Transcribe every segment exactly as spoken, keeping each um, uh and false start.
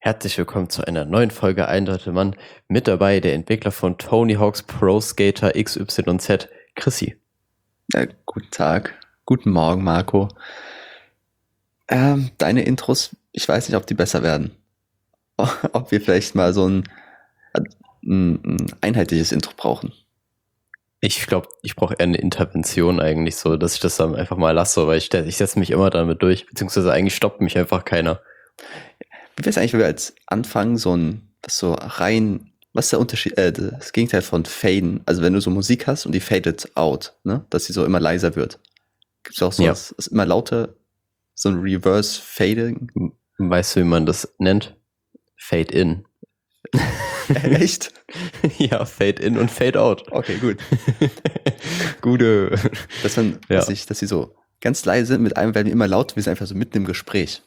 Herzlich willkommen zu einer neuen Folge Eindeutig Mann. Mit dabei der Entwickler von Tony Hawk's Pro Skater X Y Z, Chrissy. Ja, guten Tag, guten Morgen, Marco. Ähm, deine Intros, ich weiß nicht, ob die besser werden. Ob wir vielleicht mal so ein, ein, ein einheitliches Intro brauchen. Ich glaube, ich brauche eher eine Intervention eigentlich so, dass ich das dann einfach mal lasse, weil ich, ich setze mich immer damit durch, beziehungsweise eigentlich stoppt mich einfach keiner. Wie wäre es eigentlich, wenn wir als Anfang so ein, was so rein, was ist der Unterschied, äh, das Gegenteil von faden, also wenn du so Musik hast und die fadet out, ne, dass sie so immer leiser wird. Gibt es auch so, Ja. was, was immer lauter, so ein Reverse Fading? Weißt du, wie man das nennt? Fade in. Echt? Ja, Fade in und Fade out. Okay, gut. Gute. Dass man, Ja. dass, ich, dass sie so ganz leise sind, mit einem werden die immer laut, wir sind einfach so mitten im Gespräch.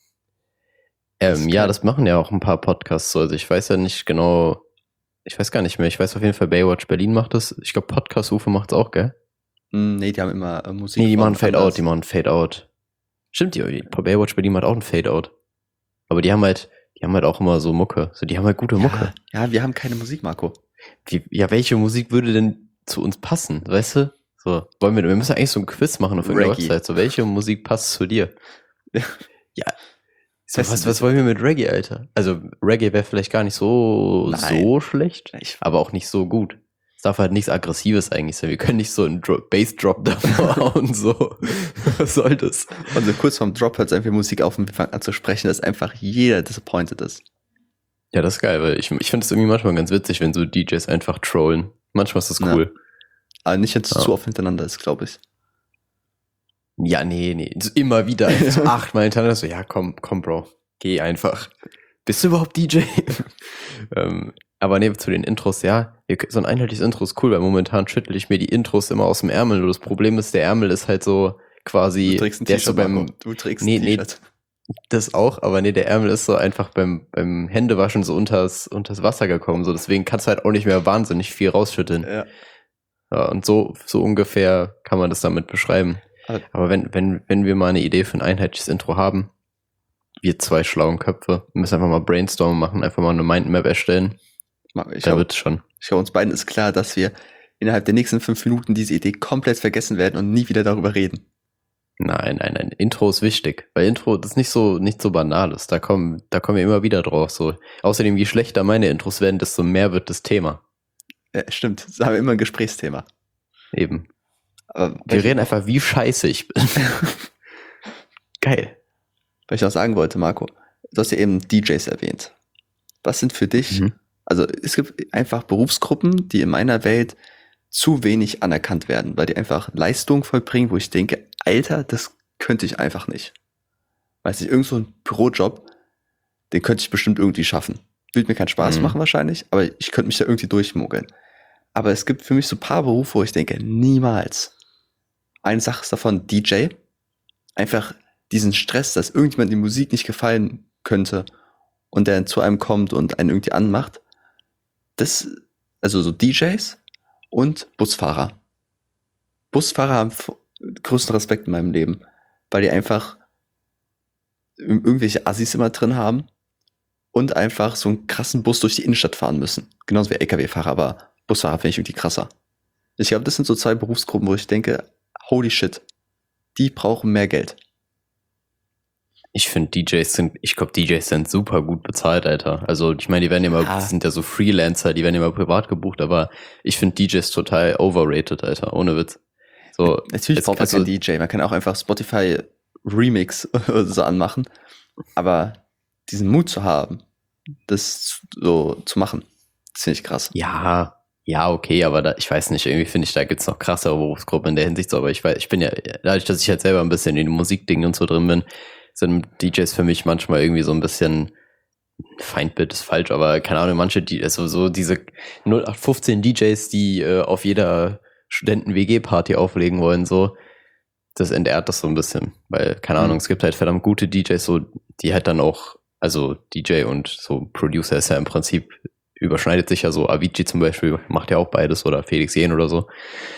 Ähm, Das ja, kann- das machen ja auch ein paar Podcasts so. Also ich weiß ja nicht genau, ich weiß gar nicht mehr. Ich weiß auf jeden Fall, Baywatch Berlin macht das. Ich glaube, Podcast-Ufe macht's auch, gell? Hm, nee, die haben immer äh, Musik. Nee, die von machen Fade anders. Out, die machen Fade Out. Stimmt, die Baywatch Berlin macht auch ein Fade Out. Aber die haben halt, die haben halt auch immer so Mucke. So, die haben halt gute Mucke. Ja, ja, wir haben keine Musik, Marco. Wie, ja, welche Musik würde denn zu uns passen, weißt du? So, wollen wir, wir müssen eigentlich so ein Quiz machen auf irgendeiner Reggae. Website. So, welche Musik passt zu dir? Ja. So, Testen was, wir. was wollen wir mit Reggae, Alter? Also, Reggae wäre vielleicht gar nicht so, Nein. so schlecht, Ich, aber auch nicht so gut. Es darf halt nichts Aggressives eigentlich sein. Wir können nicht so einen Dro- Bassdrop davor hauen, so. Was soll das? und so kurz vorm Drop hört es einfach Musik auf und wir fangen an zu sprechen, dass einfach jeder disappointed ist. Ja, das ist geil, weil ich, ich finde es irgendwie manchmal ganz witzig, wenn so D Js einfach trollen. Manchmal ist das Ja. cool. Aber nicht, wenn es Ja. zu oft hintereinander ist, glaube ich. Ja, nee, nee. So immer wieder. So achtmal hintereinander. So, ja, komm, komm, Bro. Geh einfach. Bist du überhaupt D J? ähm, aber nee, zu den Intros, ja. wir- So ein einheitliches Intro ist cool, weil momentan schüttel ich mir die Intros immer aus dem Ärmel. Nur das Problem ist, der Ärmel ist halt so quasi. Du trägst ein der ist so T-Shirt, beim. Marco. Du trägst Nee, ein nee. T-Shirt. Das auch, aber nee, der Ärmel ist so einfach beim, beim Händewaschen so unters, unters Wasser gekommen. So, deswegen kannst du halt auch nicht mehr wahnsinnig viel rausschütteln. Ja. Ja, und so, so ungefähr kann man das damit beschreiben. Aber- Aber wenn, wenn, wenn wir mal eine Idee für ein einheitliches Intro haben, wir zwei schlauen Köpfe, müssen einfach mal brainstormen machen, einfach mal eine Mindmap erstellen, Ich da glaube, wird's schon. ich glaube, uns beiden ist klar, dass wir innerhalb der nächsten fünf Minuten diese Idee komplett vergessen werden und nie wieder darüber reden. Nein, nein, nein, Intro ist wichtig, weil Intro, das ist nicht so, nicht so banales, da kommen, da kommen wir immer wieder drauf, so. Außerdem, je schlechter meine Intros werden, desto mehr wird das Thema. Ja, stimmt, das haben wir immer ein Gesprächsthema. Eben. Aber Wir reden einfach, wie scheiße ich bin. Geil. Was ich noch sagen wollte, Marco, du hast ja eben D Js erwähnt. Was sind für dich, Mhm. also es gibt einfach Berufsgruppen, die in meiner Welt zu wenig anerkannt werden, weil die einfach Leistung vollbringen, wo ich denke, Alter, das könnte ich einfach nicht. Weiß nicht, irgend so ein Bürojob, den könnte ich bestimmt irgendwie schaffen. Würde mir keinen Spaß Mhm. machen wahrscheinlich, aber ich könnte mich da irgendwie durchmogeln. Aber es gibt für mich so ein paar Berufe, wo ich denke, niemals. Eine Sache ist davon D J. Einfach diesen Stress, dass irgendjemand die Musik nicht gefallen könnte und der zu einem kommt und einen irgendwie anmacht. Das, also so D Js und Busfahrer. Busfahrer haben f- größten Respekt in meinem Leben, weil die einfach ir- irgendwelche Assis immer drin haben und einfach so einen krassen Bus durch die Innenstadt fahren müssen. Genauso wie L K W-Fahrer, aber Busfahrer finde ich irgendwie krasser. Ich glaube, das sind so zwei Berufsgruppen, wo ich denke, holy shit, die brauchen mehr Geld. Ich finde D Js sind, ich glaube D Js sind super gut bezahlt, Alter. Also ich meine, die werden immer, Ja. die sind ja so Freelancer, die werden immer privat gebucht, aber ich finde D Js total overrated, Alter, ohne Witz. So, Natürlich jetzt- braucht man also- kein D J, man kann auch einfach Spotify Remix oder so anmachen, aber diesen Mut zu haben, das so zu machen, das finde ich krass. ja, ja, okay, aber da, ich weiß nicht, irgendwie finde ich, da gibt's noch krassere Berufsgruppen in der Hinsicht, so, aber ich weiß, ich bin ja, dadurch, dass ich halt selber ein bisschen in den Musikdingen und so drin bin, sind D Js für mich manchmal irgendwie so ein bisschen, Feindbild ist falsch, aber keine Ahnung, manche, die, also so diese null acht fünfzehn D Js, die äh, auf jeder Studenten-W G-Party auflegen wollen, so, das entehrt das so ein bisschen, weil, keine Mhm. Ahnung, es gibt halt verdammt gute D Js, so, die halt dann auch, also D J und so Producer ist ja im Prinzip, überschneidet sich ja so, Avicii zum Beispiel macht ja auch beides oder Felix Jähn oder so.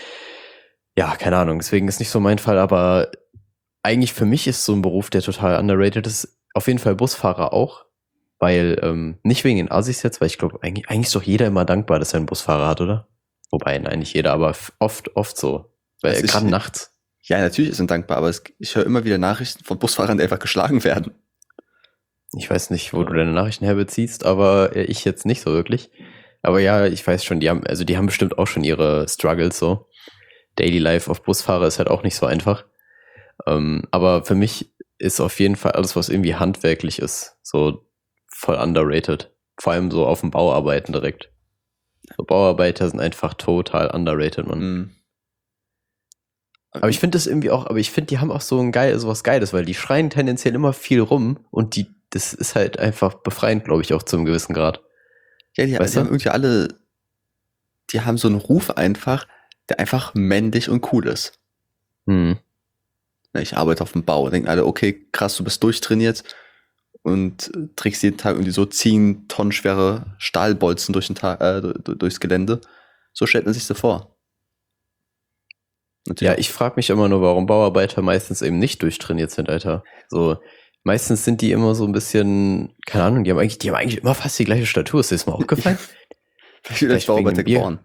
Ja, keine Ahnung, deswegen ist nicht so mein Fall, aber eigentlich für mich ist so ein Beruf, der total underrated ist, auf jeden Fall Busfahrer auch, Weil, ähm, nicht wegen den Assis jetzt, weil ich glaube, eigentlich, eigentlich ist doch jeder immer dankbar, dass er einen Busfahrer hat, oder? Wobei, nein, nicht jeder, aber f- oft, oft so. Weil Also ich- gerade nachts. Ja, natürlich ist man dankbar, aber es, ich höre immer wieder Nachrichten von Busfahrern, die einfach geschlagen werden. Ich weiß nicht, wo du deine Nachrichten herbeziehst, aber äh, ich jetzt nicht so wirklich. Aber ja, ich weiß schon, die haben, also die haben bestimmt auch schon ihre Struggles so. Daily Life auf Busfahrer ist halt auch nicht so einfach. Ähm, aber für mich ist auf jeden Fall alles, was irgendwie handwerklich ist, so voll underrated. Vor allem so auf dem Bauarbeiten direkt. So Bauarbeiter sind einfach total underrated, man. Mhm. Aber ich finde das irgendwie auch, aber ich finde, die haben auch so ein geil, so was Geiles, weil die schreien tendenziell immer viel rum und die, das ist halt einfach befreiend, glaube ich, auch zu einem gewissen Grad. Ja, die, Weißt die du? haben irgendwie alle, die haben so einen Ruf einfach, der einfach männlich und cool ist. Hm. Ja, ich arbeite auf dem Bau, denken alle, okay, krass, du bist durchtrainiert und äh, trägst jeden Tag irgendwie so zehn Tonnen schwere Stahlbolzen durch den Tag, äh, du- du- durchs Gelände. So stellt man sich so vor. Natürlich Ja, ich frage mich immer nur, warum Bauarbeiter meistens eben nicht durchtrainiert sind, Alter. So, meistens sind die immer so ein bisschen, keine Ahnung, die haben eigentlich, die haben eigentlich immer fast die gleiche Statur. Ist dir das mal aufgefallen? Ich bin als vielleicht wegen Bauarbeiter dem Bier. geboren.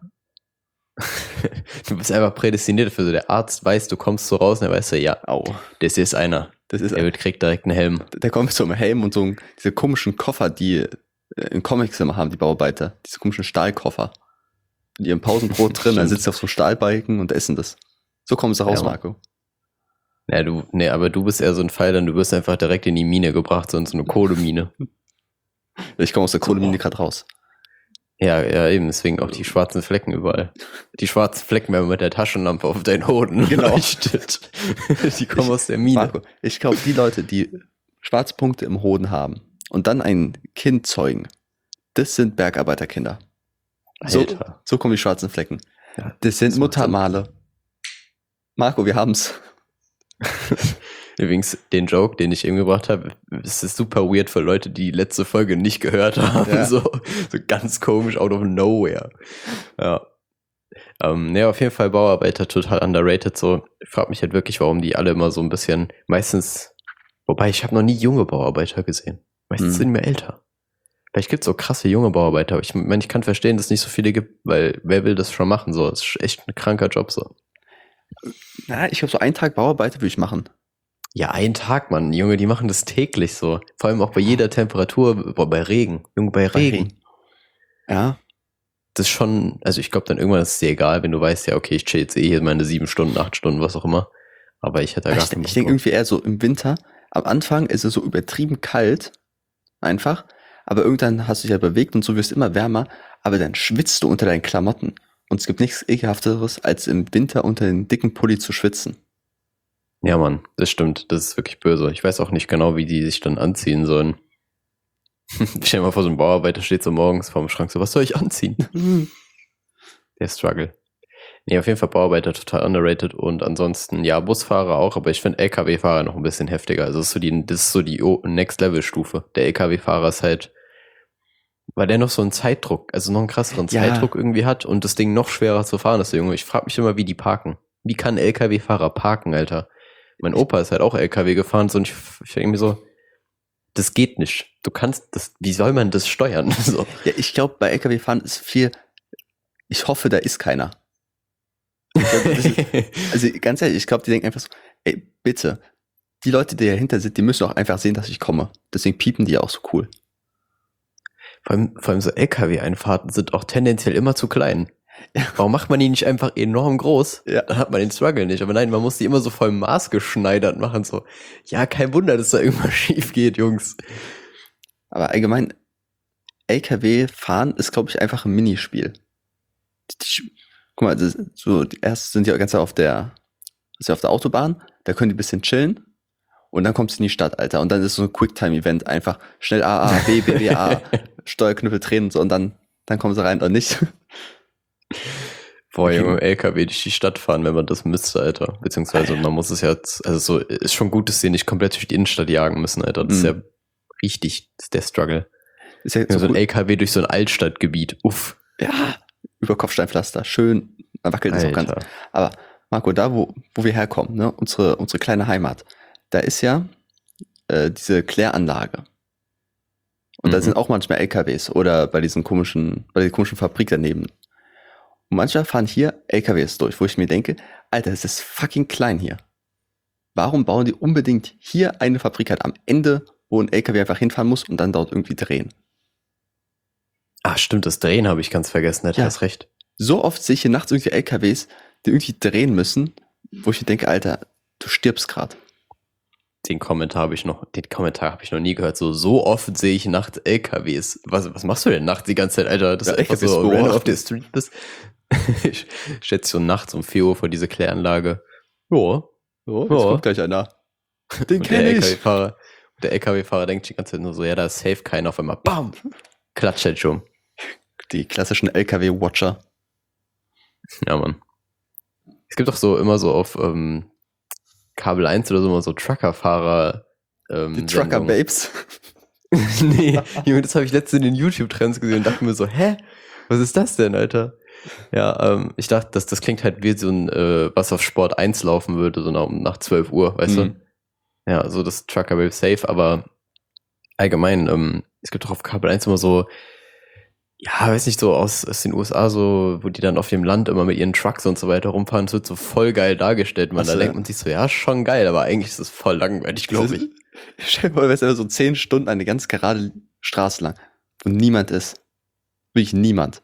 Du bist einfach prädestiniert dafür. So, der Arzt weiß, du kommst so raus und er weiß so, ja, Au. das ist einer. Das ist, Der wird, kriegt direkt einen Helm. der kommt mit so einem Helm und so einem, diese komischen Koffer, die äh, in Comics immer haben, die Bauarbeiter. Diese komischen Stahlkoffer. In ihrem Pausenbrot drin, dann Stimmt. sitzt sie auf so Stahlbalken und essen das. So kommen sie raus, Ja, Mann. Marco. Ja, du, nee, aber du bist eher so ein Fall, dann du wirst einfach direkt in die Mine gebracht, so in so eine Kohlemine. Ich komme aus der So, Kohlemine boah. gerade raus. Ja, ja, eben, deswegen auch die schwarzen Flecken überall. Die schwarzen Flecken, wenn man mit der Taschenlampe auf deinen Hoden Genau. leuchtet. Die kommen aus der Mine. Marco, ich glaube, die Leute, die Schwarzpunkte im Hoden haben und dann ein Kind zeugen, das sind Bergarbeiterkinder. So, Alter. so kommen die schwarzen Flecken. Ja, Das sind das macht Sinn. Muttermale. Marco, wir haben's. Übrigens, den Joke, den ich eben gebracht habe, es ist super weird für Leute, die die letzte Folge nicht gehört haben. Ja. So, so ganz komisch, out of nowhere. Ja. Ähm, ne, auf jeden Fall Bauarbeiter total underrated. So, ich frage mich halt wirklich, warum die alle immer so ein bisschen, meistens, wobei ich habe noch nie junge Bauarbeiter gesehen. Meistens Hm. sind wir älter. Vielleicht gibt es so krasse junge Bauarbeiter, aber ich meine, ich kann verstehen, dass es nicht so viele gibt, weil wer will das schon machen? So, es ist echt ein kranker Job so. Na, ich glaube, so einen Tag Bauarbeiter würde ich machen. Ja, einen Tag, Mann. Junge, die machen das täglich so. Vor allem auch bei jeder Temperatur, boah, bei Regen. Junge, bei Bei Regen. Regen. Ja, Das ist schon, also ich glaube dann irgendwann ist es dir egal, wenn du weißt, ja, okay, ich chill jetzt eh hier meine sieben Stunden, acht Stunden, was auch immer. Aber ich hätte da gar ich, keinen ich Bock denke drauf. irgendwie eher so im Winter. Am Anfang ist es so übertrieben kalt, einfach. Aber irgendwann hast du dich ja bewegt und so wirst immer wärmer. Aber dann schwitzt du unter deinen Klamotten. Und es gibt nichts ekelhafteres, als im Winter unter den dicken Pulli zu schwitzen. Ja, Mann, das stimmt. Das ist wirklich böse. Ich weiß auch nicht genau, wie die sich dann anziehen sollen. Stell dir mal vor, so ein Bauarbeiter steht so morgens vorm Schrank, so, was soll ich anziehen? Der Struggle. Nee, auf jeden Fall Bauarbeiter total underrated und ansonsten, ja, Busfahrer auch, aber ich finde L K W-Fahrer noch ein bisschen heftiger. Also das ist so die, das ist so die O- Next-Level-Stufe. Der L K W-Fahrer ist halt, weil der noch so einen Zeitdruck, also noch einen krasseren Ja. Zeitdruck irgendwie hat und das Ding noch schwerer zu fahren ist, der Junge. Ich frage mich immer, wie die parken. Wie kann ein L K W-Fahrer parken, Alter? Mein Opa ist halt auch L K W gefahren, so und ich, ich denke mir so, das geht nicht. Du kannst das, wie soll man das steuern? So. Ja, ich glaube, bei L K W-Fahren ist viel, ich hoffe, da ist keiner. Ich glaub, das ist, also ganz ehrlich, ich glaube, die denken einfach so, ey, bitte, die Leute, die dahinter sind, die müssen auch einfach sehen, dass ich komme. Deswegen piepen die auch so cool. Vor allem, vor allem so L K W-Einfahrten sind auch tendenziell immer zu klein. Ja. Warum macht man die nicht einfach enorm groß? Ja. Dann hat man den Struggle nicht. Aber nein, man muss die immer so voll maßgeschneidert machen. So, ja, kein Wunder, dass da irgendwas schief geht, Jungs. Aber allgemein, L K W-Fahren ist, glaube ich, einfach ein Minispiel. Die, die, guck mal, das, so, die erst sind ja ganz auf der, ist ja auf der Autobahn, da können die ein bisschen chillen und dann kommst du in die Stadt, Alter. Und dann ist so ein Quicktime-Event, einfach schnell A, A, B, B, B, A, Steuerknüppel drehen und so und dann, dann kommen sie rein oder nicht. Boah, Okay. Junge, L K W durch die Stadt fahren, wenn man das müsste, Alter. Beziehungsweise man muss es ja, jetzt- also so, ist schon gut, dass sie nicht komplett durch die Innenstadt jagen müssen, Alter. Das ist Mhm. ja richtig, das ist der Struggle. Ist ja So, so ein gut. L K W durch so ein Altstadtgebiet, uff. Ja, über Kopfsteinpflaster, schön, man wackelt es auch ganz. Alter. Aber Marco, da wo, wo wir herkommen, ne, unsere, unsere kleine Heimat, da ist ja äh, diese Kläranlage. Und da Mhm. sind auch manchmal L K Ws oder bei diesen komischen, bei der komischen Fabrik daneben. Und manchmal fahren hier L K Ws durch, wo ich mir denke, Alter, es ist fucking klein hier. Warum bauen die unbedingt hier eine Fabrik halt am Ende, wo ein L K W einfach hinfahren muss und dann dort irgendwie drehen? Ah, stimmt, das Drehen habe ich ganz vergessen, hätte Ja. hast recht. So oft sehe ich hier nachts irgendwie L K Ws, die irgendwie drehen müssen, wo ich mir denke, Alter, du stirbst gerade. Den Kommentar habe ich noch, den Kommentar habe ich noch nie gehört. So, so oft sehe ich nachts L K Ws. Was, was machst du denn nachts die ganze Zeit, Alter? Das Ja, ist einfach L K Ws so, wenn du beobachten. auf der Street bist. Ich schätze so nachts um vier Uhr vor diese Kläranlage. Ja. Oh, jetzt jetzt Ja. kommt gleich einer. Den Und der kenn ich. LKW-Fahrer, der L K W-Fahrer denkt die ganze Zeit nur so, ja, da ist safe keiner, auf einmal, bam, klatscht halt schon. Die klassischen L K W-Watcher. Ja, Mann. Es gibt doch so immer so auf ähm, Kabel eins oder so immer so Truckerfahrer. Ähm, Die Trucker Sendungen. Babes. Nee, Junge, das habe ich letztens in den YouTube-Trends gesehen und dachte mir so, hä? Was ist das denn, Alter? Ja, ähm, ich dachte, das, das klingt halt wie so ein, äh, was auf Sport eins laufen würde, so nach, nach zwölf Uhr, weißt Mhm. du? Ja, so das Trucker Wave Safe, aber allgemein, ähm, es gibt doch auf Kabel eins immer so, ja, weiß nicht, so aus, aus den U S A, so, wo die dann auf dem Land immer mit ihren Trucks und so weiter rumfahren, es wird so voll geil dargestellt, man. Ach Da so, denkt ja. man sich so, ja, schon geil, aber eigentlich ist es voll langweilig, glaube ich. Stell dir vor, du wärst einfach so zehn Stunden eine ganz gerade Straße lang, wo niemand ist. Wirklich niemand.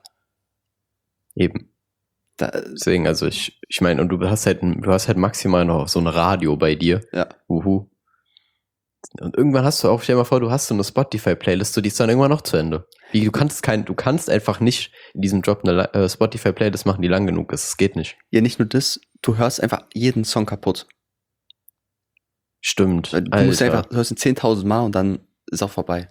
Eben. Da, Deswegen, also ich, ich meine, und du hast halt, ein- du hast halt maximal noch so ein Radio bei dir. ja. Uhu. Und irgendwann hast du auch, stell dir mal vor, du hast so eine Spotify-Playlist, so die ist dann irgendwann noch zu Ende. Wie, du kannst kein, du kannst einfach nicht in diesem Job eine La- äh, Spotify-Playlist machen, die lang genug ist. Es geht nicht. Ja, nicht nur das, du hörst einfach jeden Song kaputt. Stimmt. Du musst Alter. einfach, du hörst ihn zehntausend Mal und dann ist auch vorbei.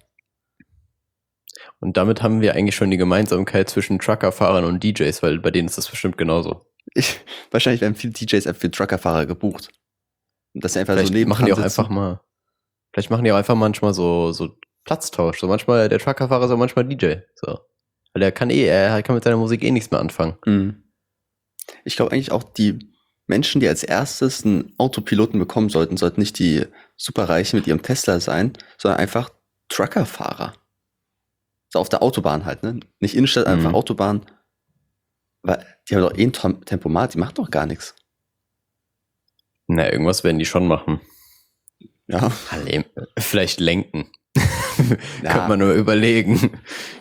Und damit haben wir eigentlich schon die Gemeinsamkeit zwischen Truckerfahrern und D Js, weil bei denen ist das bestimmt genauso. Ich, wahrscheinlich werden viele D Js einfach für Truckerfahrer gebucht. Und dass sie einfach Vielleicht so neben machen die auch einfach mal, vielleicht machen die auch einfach manchmal so, so Platztausch. So manchmal, der Truckerfahrer ist auch manchmal D J. So. Weil der kann eh, er kann mit seiner Musik eh nichts mehr anfangen. Mhm. Ich glaube eigentlich auch, die Menschen, die als erstes einen Autopiloten bekommen sollten, sollten nicht die Superreichen mit ihrem Tesla sein, sondern einfach Truckerfahrer. So auf der Autobahn halt, ne? Nicht Innenstadt, einfach Mhm. Autobahn. Weil die haben doch eh ein Tom- Tempomat, die machen doch gar nichts. Na, irgendwas werden die schon machen. Ja. Alle- Vielleicht lenken. Ja. Könnte man nur überlegen.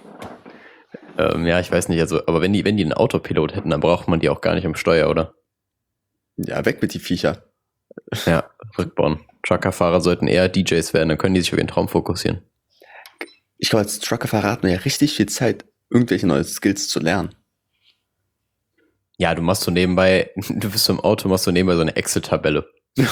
ähm, ja, ich weiß nicht, also, aber wenn die, wenn die einen Autopilot hätten, dann braucht man die auch gar nicht am Steuer, oder? Ja, weg mit die Viecher. Ja, rückbauen. Truckerfahrer sollten eher D Js werden, dann können die sich auf ihren Traum fokussieren. Ich glaube, als Truckerfahrer hat man ja richtig viel Zeit, irgendwelche neue Skills zu lernen. Ja, du machst so nebenbei, du bist so im Auto, machst so nebenbei so eine Excel-Tabelle.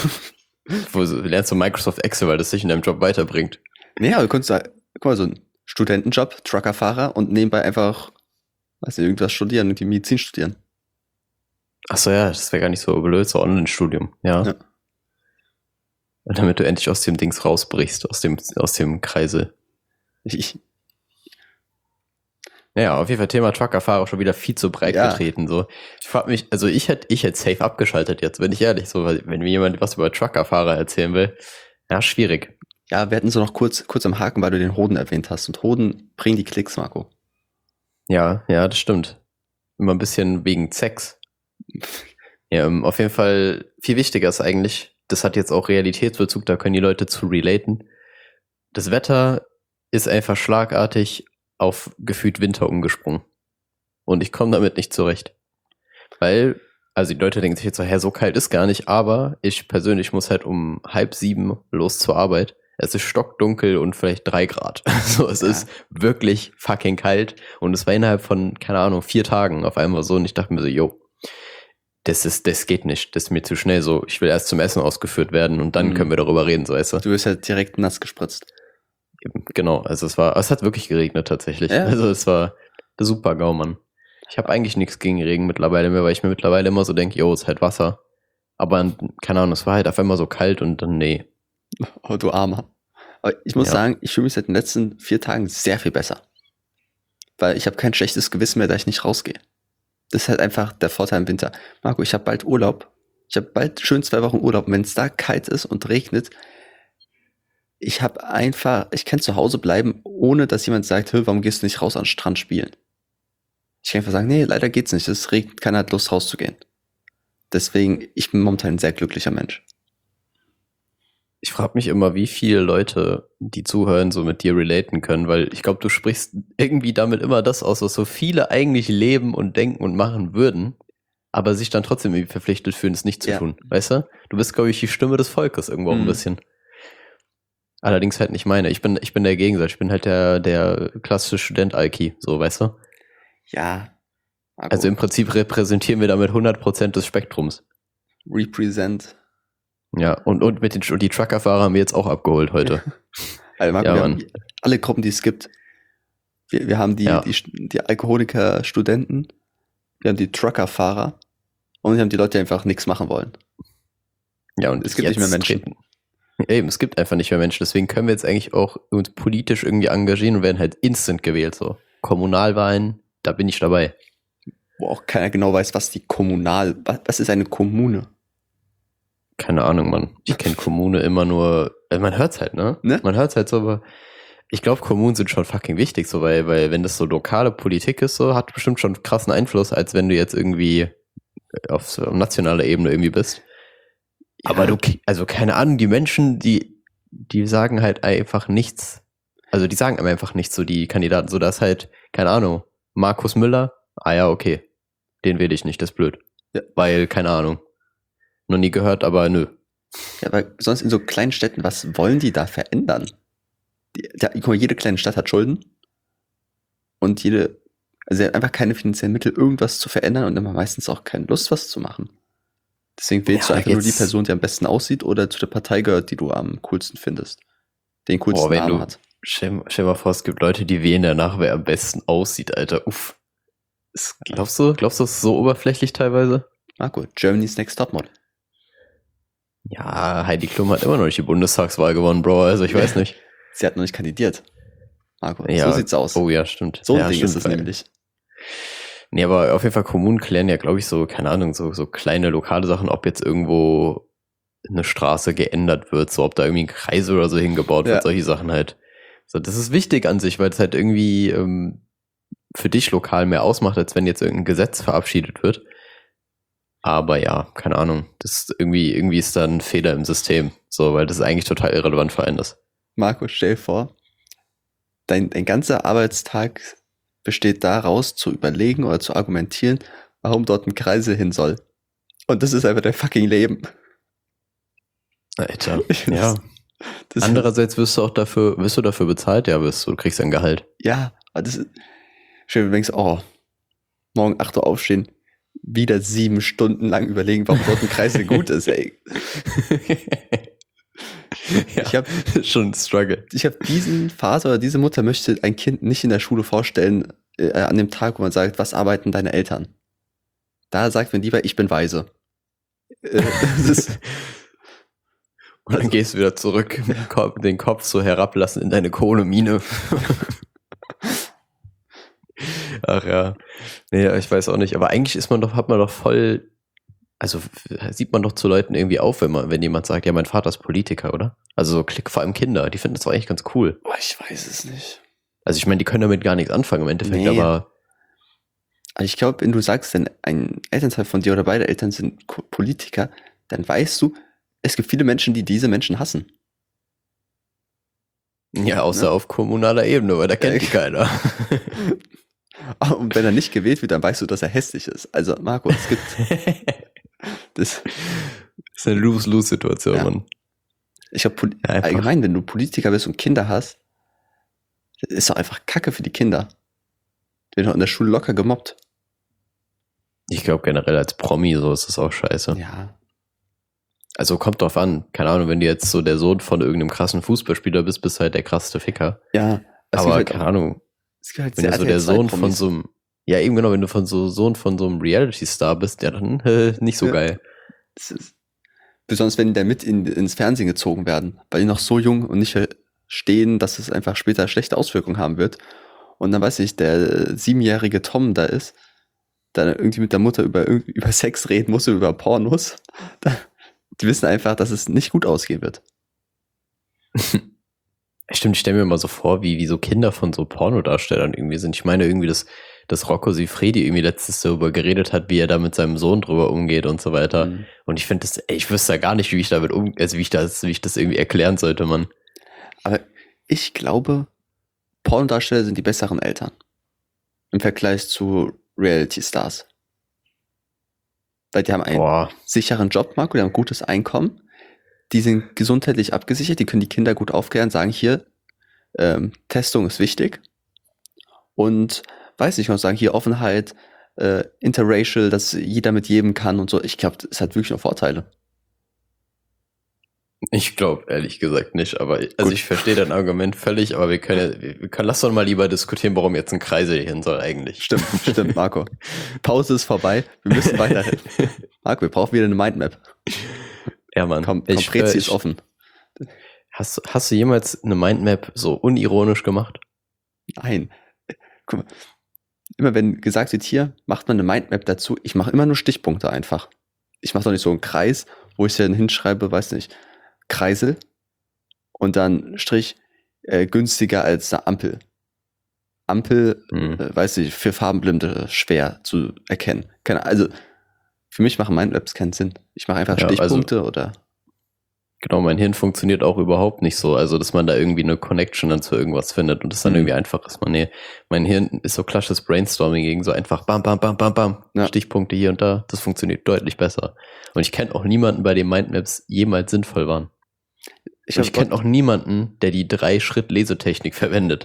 Wo du lernst so Microsoft Excel, weil das dich in deinem Job weiterbringt. Naja, du könntest da, guck mal, so ein Studentenjob, Truckerfahrer und nebenbei einfach, weiß nicht, irgendwas studieren, irgendwie Medizin studieren. Achso, ja, das wäre gar nicht so blöd, so Online-Studium, ja. Ja. Und damit du endlich aus dem Dings rausbrichst, aus dem, aus dem Kreisel. Ich, Naja, auf jeden Fall Thema Truckerfahrer schon wieder viel zu breit Ja. getreten. So. Ich frag mich, also ich hätte ich hätte safe abgeschaltet jetzt, wenn ich ehrlich, so, weil wenn mir jemand was über Truckerfahrer erzählen will, ja, schwierig. ja, wir hatten so noch kurz, kurz am Haken, weil du den Hoden erwähnt hast. Und Hoden bringen die Klicks, Marco. Ja, ja, das stimmt. Immer ein bisschen wegen Sex. Ja, ähm, auf jeden Fall viel wichtiger ist eigentlich, das hat jetzt auch Realitätsbezug, da können die Leute zu relaten. Das Wetter ist einfach schlagartig auf gefühlt Winter umgesprungen. Und ich komme damit nicht zurecht. Weil, also die Leute denken sich jetzt so, hä, so kalt ist gar nicht, aber ich persönlich muss halt um halb sieben los zur Arbeit. Es ist stockdunkel und vielleicht drei Grad. Also es Ja. ist wirklich fucking kalt. Und es war innerhalb von, keine Ahnung, vier Tagen auf einmal so. Und ich dachte mir so, yo, das ist, das geht nicht. Das ist mir zu schnell so. Ich will erst zum Essen ausgeführt werden und dann Mhm. können wir darüber reden, so weißt du. Du wirst halt direkt nass gespritzt. Eben, genau, also es war, es hat wirklich geregnet tatsächlich. Ja. Also es war der super GAU, Mann. Ich habe eigentlich nichts gegen Regen mittlerweile mehr, weil ich mir mittlerweile immer so denke, yo, ist halt Wasser. Aber keine Ahnung, es war halt auf einmal so kalt und dann, nee. Oh, du Armer. Aber ich muss Ja. sagen, ich fühle mich seit den letzten vier Tagen sehr viel besser. Weil ich habe kein schlechtes Gewissen mehr, da ich nicht rausgehe. Das ist halt einfach der Vorteil im Winter. Marco, ich habe bald Urlaub. Ich habe bald schön zwei Wochen Urlaub. Und wenn es da kalt ist und regnet, ich habe einfach, ich kann zu Hause bleiben, ohne dass jemand sagt, "Hö, warum gehst du nicht raus an den Strand spielen?" Ich kann einfach sagen, nee, leider geht's nicht. Es regnet, keiner hat Lust rauszugehen. Deswegen, ich bin momentan ein sehr glücklicher Mensch. Ich frage mich immer, wie viele Leute, die zuhören, so mit dir relaten können, weil ich glaube, du sprichst irgendwie damit immer das aus, was so viele eigentlich leben und denken und machen würden, aber sich dann trotzdem irgendwie verpflichtet fühlen, es nicht zu Ja. tun. Weißt du? Du bist, glaube ich, die Stimme des Volkes irgendwo auch ein Mhm. bisschen. Allerdings halt nicht meine. Ich bin, ich bin der Gegensatz. Ich bin halt der, der klassische Student Alki, so, weißt du? Ja. Marco, Also im Prinzip repräsentieren wir damit hundert Prozent des Spektrums. represent. Ja, und, und mit den und die Truckerfahrer haben wir jetzt auch abgeholt heute. Also Marco, Ja, wir Mann. haben alle Gruppen, die es gibt. Wir, wir haben die, Ja. die, die Alkoholiker-Studenten, wir haben die Truckerfahrer und wir haben die Leute, die einfach nichts machen wollen. Ja, und Es gibt nicht jetzt mehr Menschen. treten- Eben, es gibt einfach nicht mehr Menschen. Deswegen können wir jetzt eigentlich auch uns politisch irgendwie engagieren und werden halt instant gewählt. So Kommunalwahlen, da bin ich dabei. Wo auch keiner genau weiß, was die Kommunal, was, was ist eine Kommune? Keine Ahnung, Mann. Ich kenne Kommune immer nur, äh, man hört's halt, ne? Ne? Man hört's halt so, aber ich glaube, Kommunen sind schon fucking wichtig, so, weil, weil wenn das so lokale Politik ist, so, hat bestimmt schon krassen Einfluss, als wenn du jetzt irgendwie auf so nationaler Ebene irgendwie bist. Aber Ja. du, also keine Ahnung, die Menschen, die, die sagen halt einfach nichts. Also die sagen einem einfach nichts, so die Kandidaten, so dass halt, keine Ahnung, Markus Müller, ah ja, okay, den wähle ich nicht, das ist blöd. Ja. Weil, keine Ahnung, noch nie gehört, aber nö. Ja, aber sonst in so kleinen Städten, was wollen die da verändern? Die, da, guck mal, jede kleine Stadt hat Schulden und jede, also sie hat einfach keine finanziellen Mittel, irgendwas zu verändern und immer meistens auch keine Lust, was zu machen. Deswegen wählst Ja, du einfach nur die jetzt- Person, die am besten aussieht oder zu der Partei gehört, die du am coolsten findest. Den coolsten Boah, wenn Namen du, hat. stell, stell mal vor, es gibt Leute, die wählen danach, wer am besten aussieht, Alter, uff. Ist, glaubst du, glaubst du, das ist so oberflächlich teilweise? Marco, Germany's Next Topmodel. Ja, Heidi Klum hat immer noch nicht die Bundestagswahl gewonnen, Bro, also ich weiß nicht. Sie hat noch nicht kandidiert. Marco, Ja. so sieht's aus. Oh ja, stimmt. so ein ja, Ding stimmt, ist es weil- nämlich. Nee, aber auf jeden Fall Kommunen klären ja, glaube ich, so, keine Ahnung, so, so kleine lokale Sachen, ob jetzt irgendwo eine Straße geändert wird, so ob da irgendwie ein Kreis oder so hingebaut Ja. wird, solche Sachen halt. So, das ist wichtig an sich, weil es halt irgendwie ähm, für dich lokal mehr ausmacht, als wenn jetzt irgendein Gesetz verabschiedet wird. Aber ja, keine Ahnung. Das ist irgendwie, irgendwie ist da ein Fehler im System. So, weil das eigentlich total irrelevant für einen ist. Marco, stell dir vor, dein, dein ganzer Arbeitstag besteht daraus, zu überlegen oder zu argumentieren, warum dort ein Kreisel hin soll. Und das ist einfach dein fucking Leben. Alter. Ich find Ja. das- Das Andererseits wirst du auch dafür, wirst du dafür bezahlt? Ja, wirst du, du kriegst ein Gehalt. Ist, ja, aber das ist, schön, wenn du denkst, oh, morgen acht Uhr aufstehen, wieder sieben Stunden lang überlegen, warum dort ein Kreisel gut ist, ey. ja, Ich habe schon ein Struggle. ich hab diesen Vater oder diese Mutter möchte ein Kind nicht in der Schule vorstellen, äh, an dem Tag, wo man sagt, was arbeiten deine Eltern? Da sagt man lieber, ich bin weise. Äh, das ist, Und dann Also- gehst du wieder zurück, den Kopf, den Kopf so herablassen in deine Kohlemine. Ach ja. Nee, ich weiß auch nicht. Aber eigentlich ist man doch, hat man doch voll, also f- sieht man doch zu Leuten irgendwie auf, wenn man, wenn jemand sagt, ja, mein Vater ist Politiker, oder? Also so Klick, vor allem Kinder, die finden das doch eigentlich ganz cool. oh, ich weiß es nicht. Also ich meine, die können damit gar nichts anfangen im Endeffekt, Nee. aber Aber ich glaube, wenn du sagst, denn ein Elternteil von dir oder beide Eltern sind Ko- Politiker, dann weißt du, es gibt viele Menschen, die diese Menschen hassen. ja, außer Ne? auf kommunaler Ebene, weil da kennt die keiner. Und wenn er nicht gewählt wird, dann weißt du, dass er hässlich ist. Also, Marco, es gibt das. Das ist eine Lose-Lose-Situation, Ja. Mann. Ich glaube, Poli- Ja, einfach. allgemein, wenn du Politiker bist und Kinder hast, das ist doch einfach Kacke für die Kinder. Die werden doch in der Schule locker gemobbt. Ich glaube generell als Promi so ist das auch scheiße. Ja. Also kommt drauf an. Keine Ahnung, wenn du jetzt so der Sohn von irgendeinem krassen Fußballspieler bist, bist du halt der krasseste Ficker. Ja. Es Aber gibt halt keine auch- Ahnung, es gibt halt wenn du sehr so der R T L zwei Sohn von Promis. so einem, ja eben genau, wenn du von so Sohn von so einem Reality-Star bist, ja dann äh, nicht so Ja. geil. Das ist, besonders wenn die da mit in, ins Fernsehen gezogen werden, weil die noch so jung und nicht verstehen, dass es einfach später schlechte Auswirkungen haben wird. Und dann weiß ich, der siebenjährige Tom da ist, dann irgendwie mit der Mutter über, irgendwie über Sex reden muss, über Pornos. Da, die wissen einfach, dass es nicht gut ausgehen wird. Stimmt, ich stelle mir immer so vor, wie, wie so Kinder von so Pornodarstellern irgendwie sind. Ich meine irgendwie, dass, dass Rocco Siffredi irgendwie letztes darüber geredet hat, wie er da mit seinem Sohn drüber umgeht und so weiter. Mhm. Und ich finde das, ey, ich wüsste ja gar nicht, wie ich damit um, also wie ich das, wie ich das irgendwie erklären sollte, Mann. Aber ich glaube, Pornodarsteller sind die besseren Eltern. Im Vergleich zu Reality-Stars. Weil die haben einen Boah. sicheren Job, Marco, die haben ein gutes Einkommen. Die sind gesundheitlich abgesichert, die können die Kinder gut aufklären, sagen hier, ähm, Testung ist wichtig. Und weiß nicht, ich muss sagen, hier Offenheit, äh, interracial, dass jeder mit jedem kann und so. Ich glaube, es hat wirklich noch Vorteile. Ich glaube ehrlich gesagt nicht, aber also Gut. ich verstehe dein Argument völlig, aber wir können, ja- wir können, lass doch mal lieber diskutieren, warum jetzt ein Kreisel hier hin soll eigentlich. Stimmt, stimmt, Marco. Pause ist vorbei, wir müssen weiterhin. Marco, wir brauchen wieder eine Mindmap. Ja, Mann. Komm, ich, Prezi äh, ist ich, offen. hast, hast du jemals eine Mindmap so unironisch gemacht? Nein. Guck mal, immer wenn gesagt wird, hier, macht man eine Mindmap dazu, ich mache immer nur Stichpunkte einfach. Ich mache doch nicht so einen Kreis, wo ich dann hinschreibe, weiß nicht, Kreisel und dann Strich äh, günstiger als eine Ampel. Ampel, Hm. äh, weiß ich, für Farbenblinde schwer zu erkennen. Keine, also für mich machen Mindmaps keinen Sinn. Ich mache einfach Ja, also- Stichpunkte oder Genau, mein Hirn funktioniert auch überhaupt nicht so. Also, dass man da irgendwie eine Connection dann zu irgendwas findet und das dann Mhm. irgendwie einfach ist. Man, nee, mein Hirn ist so klassisches Brainstorming gegen so einfach bam, bam, bam, bam, bam. Ja. Stichpunkte hier und da. Das funktioniert deutlich besser. Und ich kenne auch niemanden, bei dem Mindmaps jemals sinnvoll waren. ich, Und ich kenne auch niemanden, der die Drei-Schritt-Lesetechnik verwendet.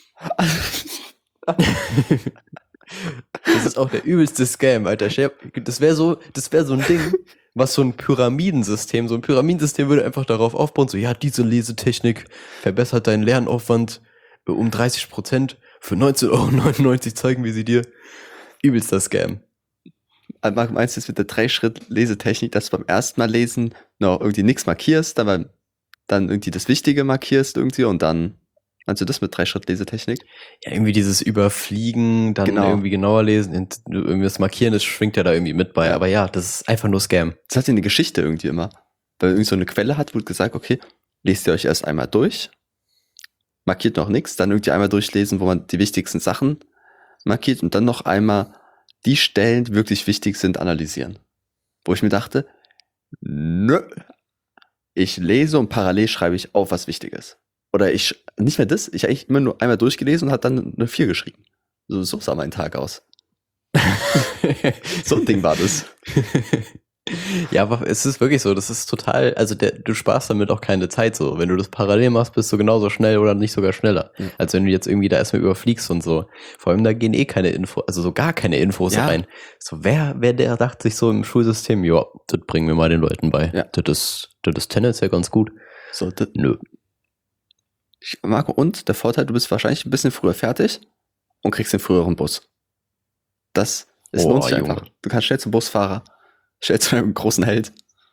Das ist auch der übelste Scam, Alter. Stell- Das wäre so, das wäre so ein Ding, was so ein Pyramidensystem, so ein Pyramidensystem würde einfach darauf aufbauen, so, ja, diese Lesetechnik verbessert deinen Lernaufwand äh, um dreißig Prozent. Für neunzehn Euro neunundneunzig zeigen wir sie dir. Übelster Scam. Marco, meinst du jetzt mit der Drei-Schritt-Lesetechnik, dass du beim ersten Mal lesen noch irgendwie nichts markierst, dann, beim, dann irgendwie das Wichtige markierst irgendwie und dann, meinst du das mit Drei-Schritt-Lesetechnik? Ja, irgendwie dieses Überfliegen, dann Genau. irgendwie genauer lesen, und irgendwie das Markieren, das schwingt ja da irgendwie mit bei. Ja. Aber ja, das ist einfach nur Scam. Das hat ja eine Geschichte irgendwie immer. Weil irgendwie so eine Quelle hat, wurde gesagt, okay, lest ihr euch erst einmal durch, markiert noch nichts, dann irgendwie einmal durchlesen, wo man die wichtigsten Sachen markiert und dann noch einmal die Stellen, die wirklich wichtig sind, analysieren. Wo ich mir dachte, nö, ich lese und parallel schreibe ich auf, was wichtig ist. Oder ich, nicht mehr das, ich eigentlich immer nur einmal durchgelesen und hat dann eine vier geschrieben. So, so sah mein Tag aus. So ein Ding war das. Ja, aber es ist wirklich so, das ist total, also der, du sparst damit auch keine Zeit so. Wenn du das parallel machst, bist du genauso schnell oder nicht sogar schneller. Ja. Als wenn du jetzt irgendwie da erstmal überfliegst und so. Vor allem, da gehen eh keine Infos, also so gar keine Infos Ja. rein. So, wer, wer der dachte sich so im Schulsystem, ja, das bringen wir mal den Leuten bei. Ja. Das ist, das ist tendenziell ganz gut. So, das, Nö. ich, Marco, und der Vorteil, du bist wahrscheinlich ein bisschen früher fertig und kriegst den früheren Bus. Das ist Boah, lohnt sich Junge. einfach. Du kannst schnell zum Busfahrer, schnell zu einem großen Held.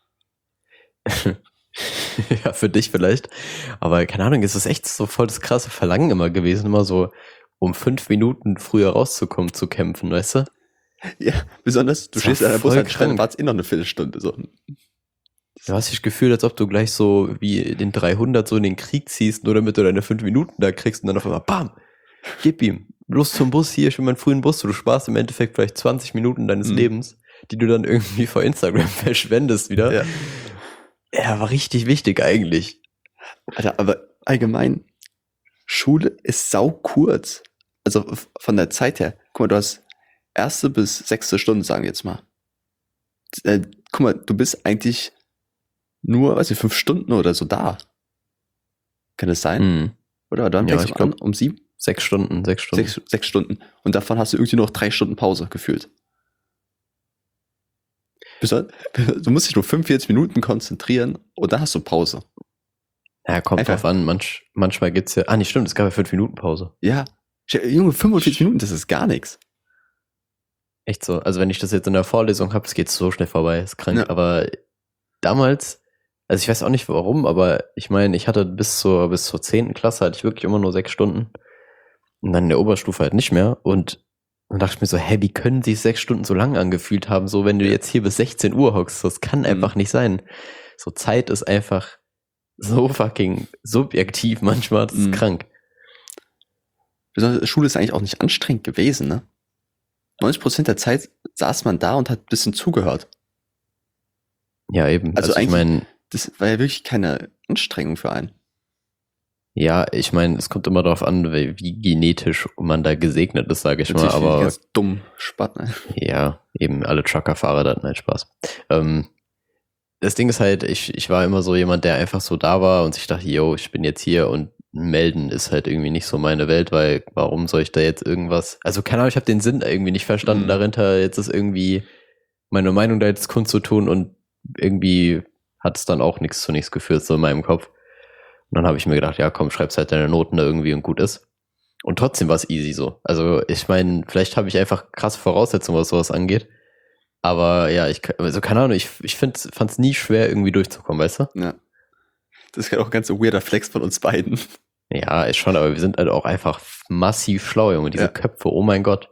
Ja, für dich vielleicht. Aber keine Ahnung, es ist echt so voll das krasse Verlangen immer gewesen, immer so um fünf Minuten früher rauszukommen, zu kämpfen, weißt du? Ja, besonders, du Das war stehst an der voll Bushaltestelle krank. und wartest eh noch eine Viertelstunde. So. Du hast dich gefühlt, als ob du gleich so wie den dreihundert so in den Krieg ziehst, nur damit du deine fünf Minuten da kriegst und dann auf einmal BAM! Gib ihm! Los zum Bus, hier, ich will meinen frühen Bus. Du sparst im Endeffekt vielleicht zwanzig Minuten deines Mhm. Lebens, die du dann irgendwie vor Instagram verschwendest wieder. Ja. Ja, war richtig wichtig eigentlich. Alter, aber allgemein, Schule ist sau kurz. Also f- von der Zeit her. Guck mal, du hast erste bis sechste Stunde, sagen wir jetzt mal. Äh, guck mal, du bist eigentlich nur, weiß ich, fünf Stunden oder so da. Kann das sein? Hm. Oder dann Ja, fängst ich du an glaub- um sieben? Sechs Stunden, sechs Stunden. Sechs, sechs Stunden. Und davon hast du irgendwie noch drei Stunden Pause gefühlt. Bis dann- Du musst dich nur fünfundvierzig Minuten konzentrieren und dann hast du Pause. Ja, kommt Einfach- drauf an. Manch, manchmal gibt's ja. Ah, nicht stimmt, es gab ja fünf Minuten Pause. Ja. Junge, fünfundvierzig Minuten, das ist gar nichts. Echt so. Also wenn ich das jetzt in der Vorlesung habe, es geht so schnell vorbei. Ist krank. Ja. Aber damals, also ich weiß auch nicht warum, aber ich meine, ich hatte bis zur bis zur zehnten Klasse hatte ich wirklich immer nur sechs Stunden. Und dann in der Oberstufe halt nicht mehr. Und dann dachte ich mir so, hä, wie können sich sechs Stunden so lang angefühlt haben? So, wenn du Ja. jetzt hier bis sechzehn Uhr hockst, das kann Mhm. einfach nicht sein. So, Zeit ist einfach so fucking subjektiv manchmal, das ist Mhm. krank. Besonders Schule ist eigentlich auch nicht anstrengend gewesen, ne? neunzig Prozent der Zeit saß man da und hat ein bisschen zugehört. Ja, eben. Also Also, ich eigentlich- meine, Das war ja wirklich keine Anstrengung für einen. ja, ich meine, es kommt immer darauf an, wie, wie genetisch man da gesegnet ist, sage ich mal, Natürlich aber ganz dumm Spaß. Ne? ja, eben alle Truckerfahrer, da hatten halt Spaß. Ähm, das Ding ist halt, ich, ich war immer so jemand, der einfach so da war und sich dachte, yo, ich bin jetzt hier und melden ist halt irgendwie nicht so meine Welt, weil warum soll ich da jetzt irgendwas, also keine Ahnung, ich habe den Sinn irgendwie nicht verstanden Mhm. dahinter, jetzt ist irgendwie meine Meinung da jetzt kundzutun und irgendwie hat es dann auch nichts zu nichts geführt, so in meinem Kopf. Und dann habe ich mir gedacht, ja komm, schreibst halt deine Noten da irgendwie und gut ist. Und trotzdem war es easy so. Also ich meine, vielleicht habe ich einfach krasse Voraussetzungen, was sowas angeht. Aber ja, ich kann- also keine Ahnung, ich, ich fand es nie schwer, irgendwie durchzukommen, weißt du? Ja. Das ist ja auch ein ganz weirder Flex von uns beiden. Ja, ist schon, aber wir sind halt auch einfach massiv schlau, Junge. Diese Ja. Köpfe, oh mein Gott.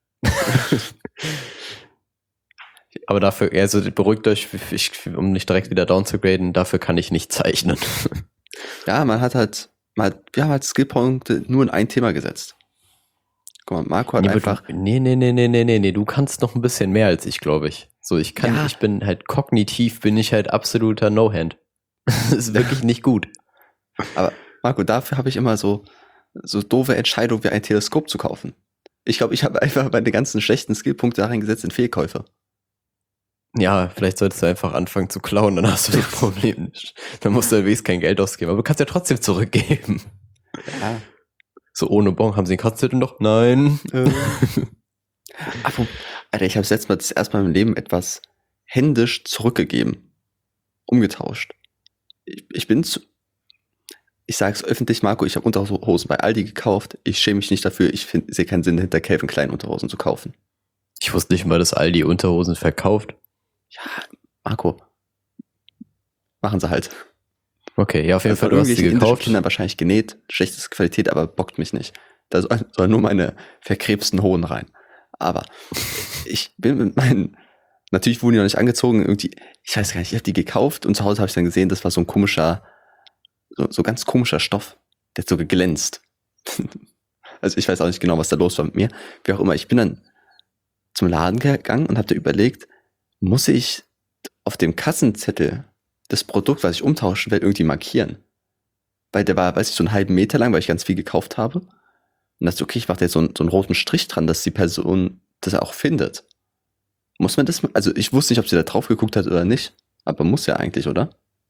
Aber dafür, also beruhigt euch, ich, um nicht direkt wieder down zu graden, dafür kann ich nicht zeichnen. Ja, man hat halt, man hat, wir haben halt Skillpunkte nur in ein Thema gesetzt. Guck mal, Marco hat Nee, aber einfach, du, nee, nee, nee, nee, nee, nee, nee, du kannst noch ein bisschen mehr als ich, glaube ich. So, ich kann, Ja. ich bin halt kognitiv, bin ich halt absoluter No-Hand. Das ist wirklich nicht gut. aber Marco, dafür habe ich immer so, so doofe Entscheidungen wie ein Teleskop zu kaufen. Ich glaube, ich habe einfach meine ganzen schlechten Skillpunkte darin gesetzt in Fehlkäufe. Ja, vielleicht solltest du einfach anfangen zu klauen, dann hast du das Problem nicht. Dann musst du wenigstens kein Geld ausgeben, aber du kannst ja trotzdem zurückgeben. Ja. So ohne Bon, haben sie den Kotzzettel noch? Nein. Apropos, Alter, ich habe letztes Mal das erste Mal im Leben etwas händisch zurückgegeben. Umgetauscht. Ich, ich bin zu, ich sage es öffentlich, Marco, ich habe Unterhosen bei Aldi gekauft. Ich schäme mich nicht dafür. Ich find- sehe keinen Sinn, hinter Calvin Klein Unterhosen zu kaufen. Ich wusste nicht mal, dass Aldi Unterhosen verkauft. Ja, Marco. Machen sie halt. Okay, ja, auf jeden Also Fall, von du hast sie irgendwelchen indischen gekauft. Kindern wahrscheinlich genäht. Schlechteste Qualität, aber bockt mich nicht. Da soll, soll nur meine verkrebsten Hohen rein. Aber ich bin mit meinen, natürlich wurden die noch nicht angezogen, irgendwie, ich weiß gar nicht, ich habe die gekauft und zu Hause habe ich dann gesehen, das war so ein komischer, so, so ganz komischer Stoff. Der hat so geglänzt. Also ich weiß auch nicht genau, was da los war mit mir. Wie auch immer, ich bin dann zum Laden gegangen und habe da überlegt, muss ich auf dem Kassenzettel das Produkt, was ich umtauschen will, irgendwie markieren? Weil der war, weiß ich, so einen halben Meter lang, weil ich ganz viel gekauft habe. Und dachte, okay, ich mache da jetzt so einen, so einen roten Strich dran, dass die Person das auch findet. Muss man das, also ich wusste nicht, ob sie da drauf geguckt hat oder nicht, aber muss ja eigentlich, oder?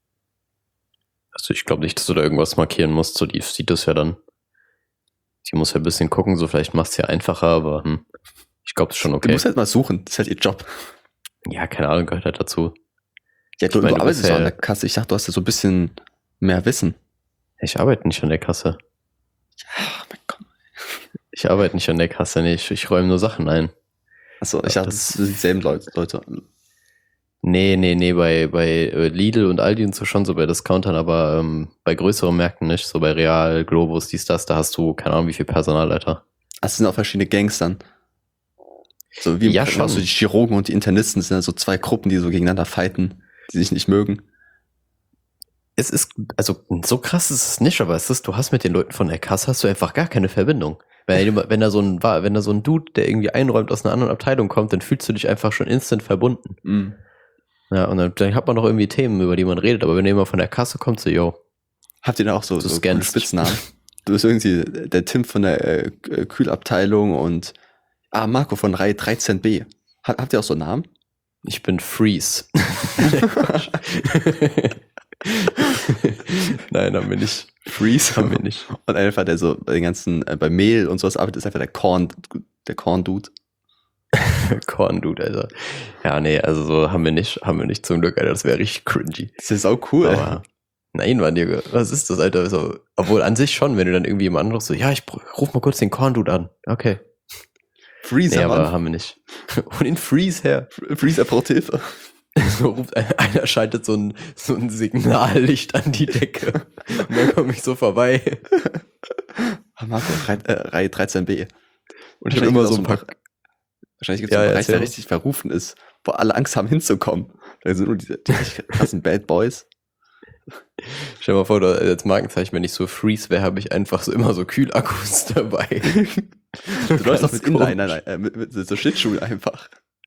Also ich glaube nicht, dass du da irgendwas markieren musst. So, die sieht das ja dann. Die muss ja ein bisschen gucken, so vielleicht machst du ja einfacher, aber hm, ich glaube, es ist schon Du okay. musst halt mal suchen, das ist halt ihr Job. Ja, keine Ahnung, gehört halt dazu. Ja, du, Ich meine, du du arbeitest bist ja ja- an der Kasse, ich dachte, du hast ja so ein bisschen mehr Wissen. Ich arbeite nicht an der Kasse. Ach, mein Gott. Ich arbeite nicht an der Kasse, nee, ich, ich räume nur Sachen ein. Achso, ich Ja, dachte, das- das sind dieselben Leute. Leute. Nee, nee, nee, bei, bei äh, Lidl und Aldi und so schon, so bei Discountern, aber ähm, bei größeren Märkten nicht, so bei Real, Globus, dies, das, da hast du, keine Ahnung, wie viel Personalleiter. Ach, es sind auch verschiedene Gangs dann. So wie im Ja, Krankenhaus, schon. so die Chirurgen und die Internisten sind ja so zwei Gruppen, die so gegeneinander fighten, die sich nicht mögen. Es ist, also so krass ist es nicht, aber es ist, du hast mit den Leuten von der Kasse hast du einfach gar keine Verbindung. Wenn, wenn da so ein, wenn da so ein Dude, der irgendwie einräumt aus einer anderen Abteilung kommt, dann fühlst du dich einfach schon instant verbunden. Mhm. Ja, und dann, dann hat man noch irgendwie Themen, über die man redet, aber wenn jemand von der Kasse kommt, so, yo, Habt ihr da auch so, Du so coole scannst. Spitznamen? Du bist irgendwie der Tim von der äh, K- Kühlabteilung und ah, Marco von Reihe dreizehn b. Ha- Habt ihr auch so Namen? ich bin Freeze. Nein, haben wir nicht. Freeze. Haben wir nicht. Und einfach der so bei den ganzen, äh, bei Mehl und sowas arbeitet, ist einfach der Korn, der Korn-Dude. Corn Dude, Alter. Ja, nee, also so haben wir nicht, haben wir nicht zum Glück, Alter. Das wäre richtig cringy. Das ist auch cool. Aber nein, Mann, Junge, was ist das, Alter? So, obwohl an sich schon, wenn du dann irgendwie jemand anderes so, ja, ich br- ruf mal kurz den Corn Dude an. Okay. Freeze, Nee, aber Mann. haben wir nicht. Und den Freeze her. Freeze braucht Hilfe. So ruft einer, einer schaltet so ein, so ein Signallicht an die Decke. Und dann komme ich so vorbei. Ah, Marco, Rei- äh, Reihe dreizehn b. Und ich habe immer so ein paar. Wahrscheinlich gibt es Ja, einen ja, Bereich, der erzähl. richtig verrufen ist, wo alle Angst haben hinzukommen. Da sind nur diese die richtig krassen Bad Boys. Stell dir mal vor, du, als Markenzeichen, wenn ich so Freeze wäre, habe ich einfach so immer so Kühlakkus dabei. Du läufst doch mit Ganz Inliner, äh, mit, mit so Schlittschuhen einfach.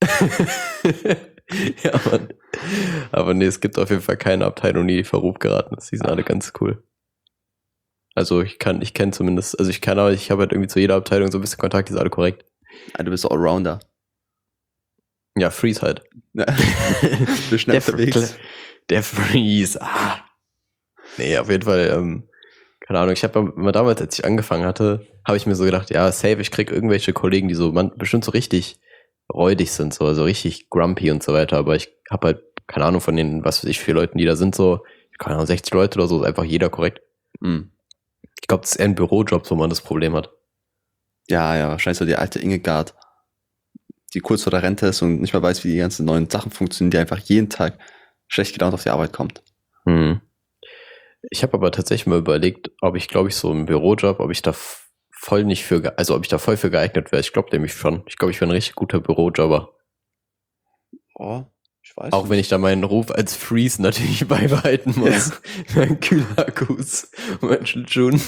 Ja, Mann. Aber nee, es gibt auf jeden Fall keine Abteilung, die in Verruf geraten ist. Die sind alle ganz cool. Also ich kann, ich kenne zumindest, also ich kann aber, ich habe halt irgendwie zu jeder Abteilung so ein bisschen Kontakt, die sind alle korrekt. Ah, du bist so Allrounder. Ja, Freeze halt. Ja. Du bist schnell Der, unterwegs. der Freeze, ah. Nee, auf jeden Fall, ähm, keine Ahnung, ich habe immer damals, als ich angefangen hatte, habe ich mir so gedacht, ja, safe, ich krieg irgendwelche Kollegen, die so man, bestimmt so richtig räudig sind, so also richtig grumpy und so weiter, aber ich habe halt keine Ahnung von den, was weiß ich, vier Leuten, die da sind, so, keine Ahnung, sechzig Leute oder so, ist einfach jeder korrekt. Mhm. Ich glaube, das ist eher ein Bürojob, wo man das Problem hat. Ja, ja, wahrscheinlich so die alte Ingegard, die kurz vor der Rente ist und nicht mehr weiß, wie die ganzen neuen Sachen funktionieren, die einfach jeden Tag schlecht gelaunt auf die Arbeit kommt. Hm. Ich habe aber tatsächlich mal überlegt, ob ich, glaube ich, so im Bürojob, ob ich da f- voll nicht für, ge- also ob ich da voll für geeignet wäre. Ich glaube nämlich schon. Ich glaube, ich wäre ein richtig guter Bürojobber. Oh, ich weiß Auch nicht. wenn ich da meinen Ruf als Freeze natürlich beibehalten muss. Mein Kühlakkus und mein Schlittschuhen.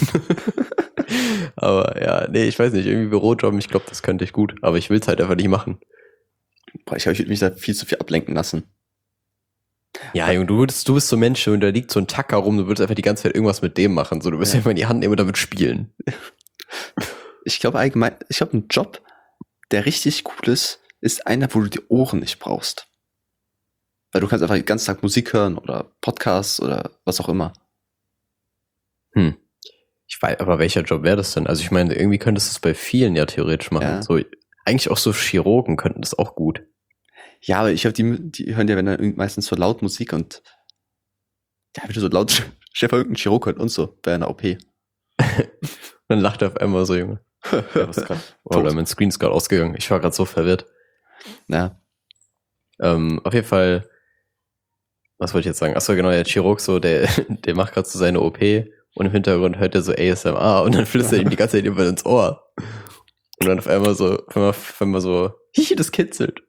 Aber ja, nee, ich weiß nicht, irgendwie Bürojob, ich glaube, das könnte ich gut. Aber ich will es halt einfach nicht machen. Boah, ich glaube, ich würde mich da viel zu viel ablenken lassen. Ja, Junge, du würdest, du bist so ein Mensch und da liegt so ein Tacker rum, du würdest einfach die ganze Zeit irgendwas mit dem machen. So, du wirst Ja. einfach in die Hand nehmen und damit spielen. Ich glaube allgemein, ich glaube, ein Job, der richtig cool ist, ist einer, wo du die Ohren nicht brauchst. Weil du kannst einfach den ganzen Tag Musik hören oder Podcasts oder was auch immer. Hm. Ich weiß, aber welcher Job wäre das denn? Also ich meine, irgendwie könntest du es bei vielen ja theoretisch machen. Ja. So, eigentlich auch so Chirurgen könnten das auch gut. Ja, aber ich glaube, die, die hören ja wenn dann meistens so laut Musik und ja, wenn du so laut Chef irgendein Chirurg hört und so bei einer O P. Dann lacht er auf einmal so, Junge. Ja, was grad? Oder mein Screen ist gerade ausgegangen. Ich war gerade so verwirrt. Ja. Ähm, auf jeden Fall, was wollte ich jetzt sagen? Achso, genau, der Chirurg so, der, der macht gerade so seine O P und im Hintergrund hört er so A S M R und dann flüstert er ihm die ganze Zeit immer ins Ohr. Und dann auf einmal so, auf einmal, auf einmal so, hihi, das kitzelt.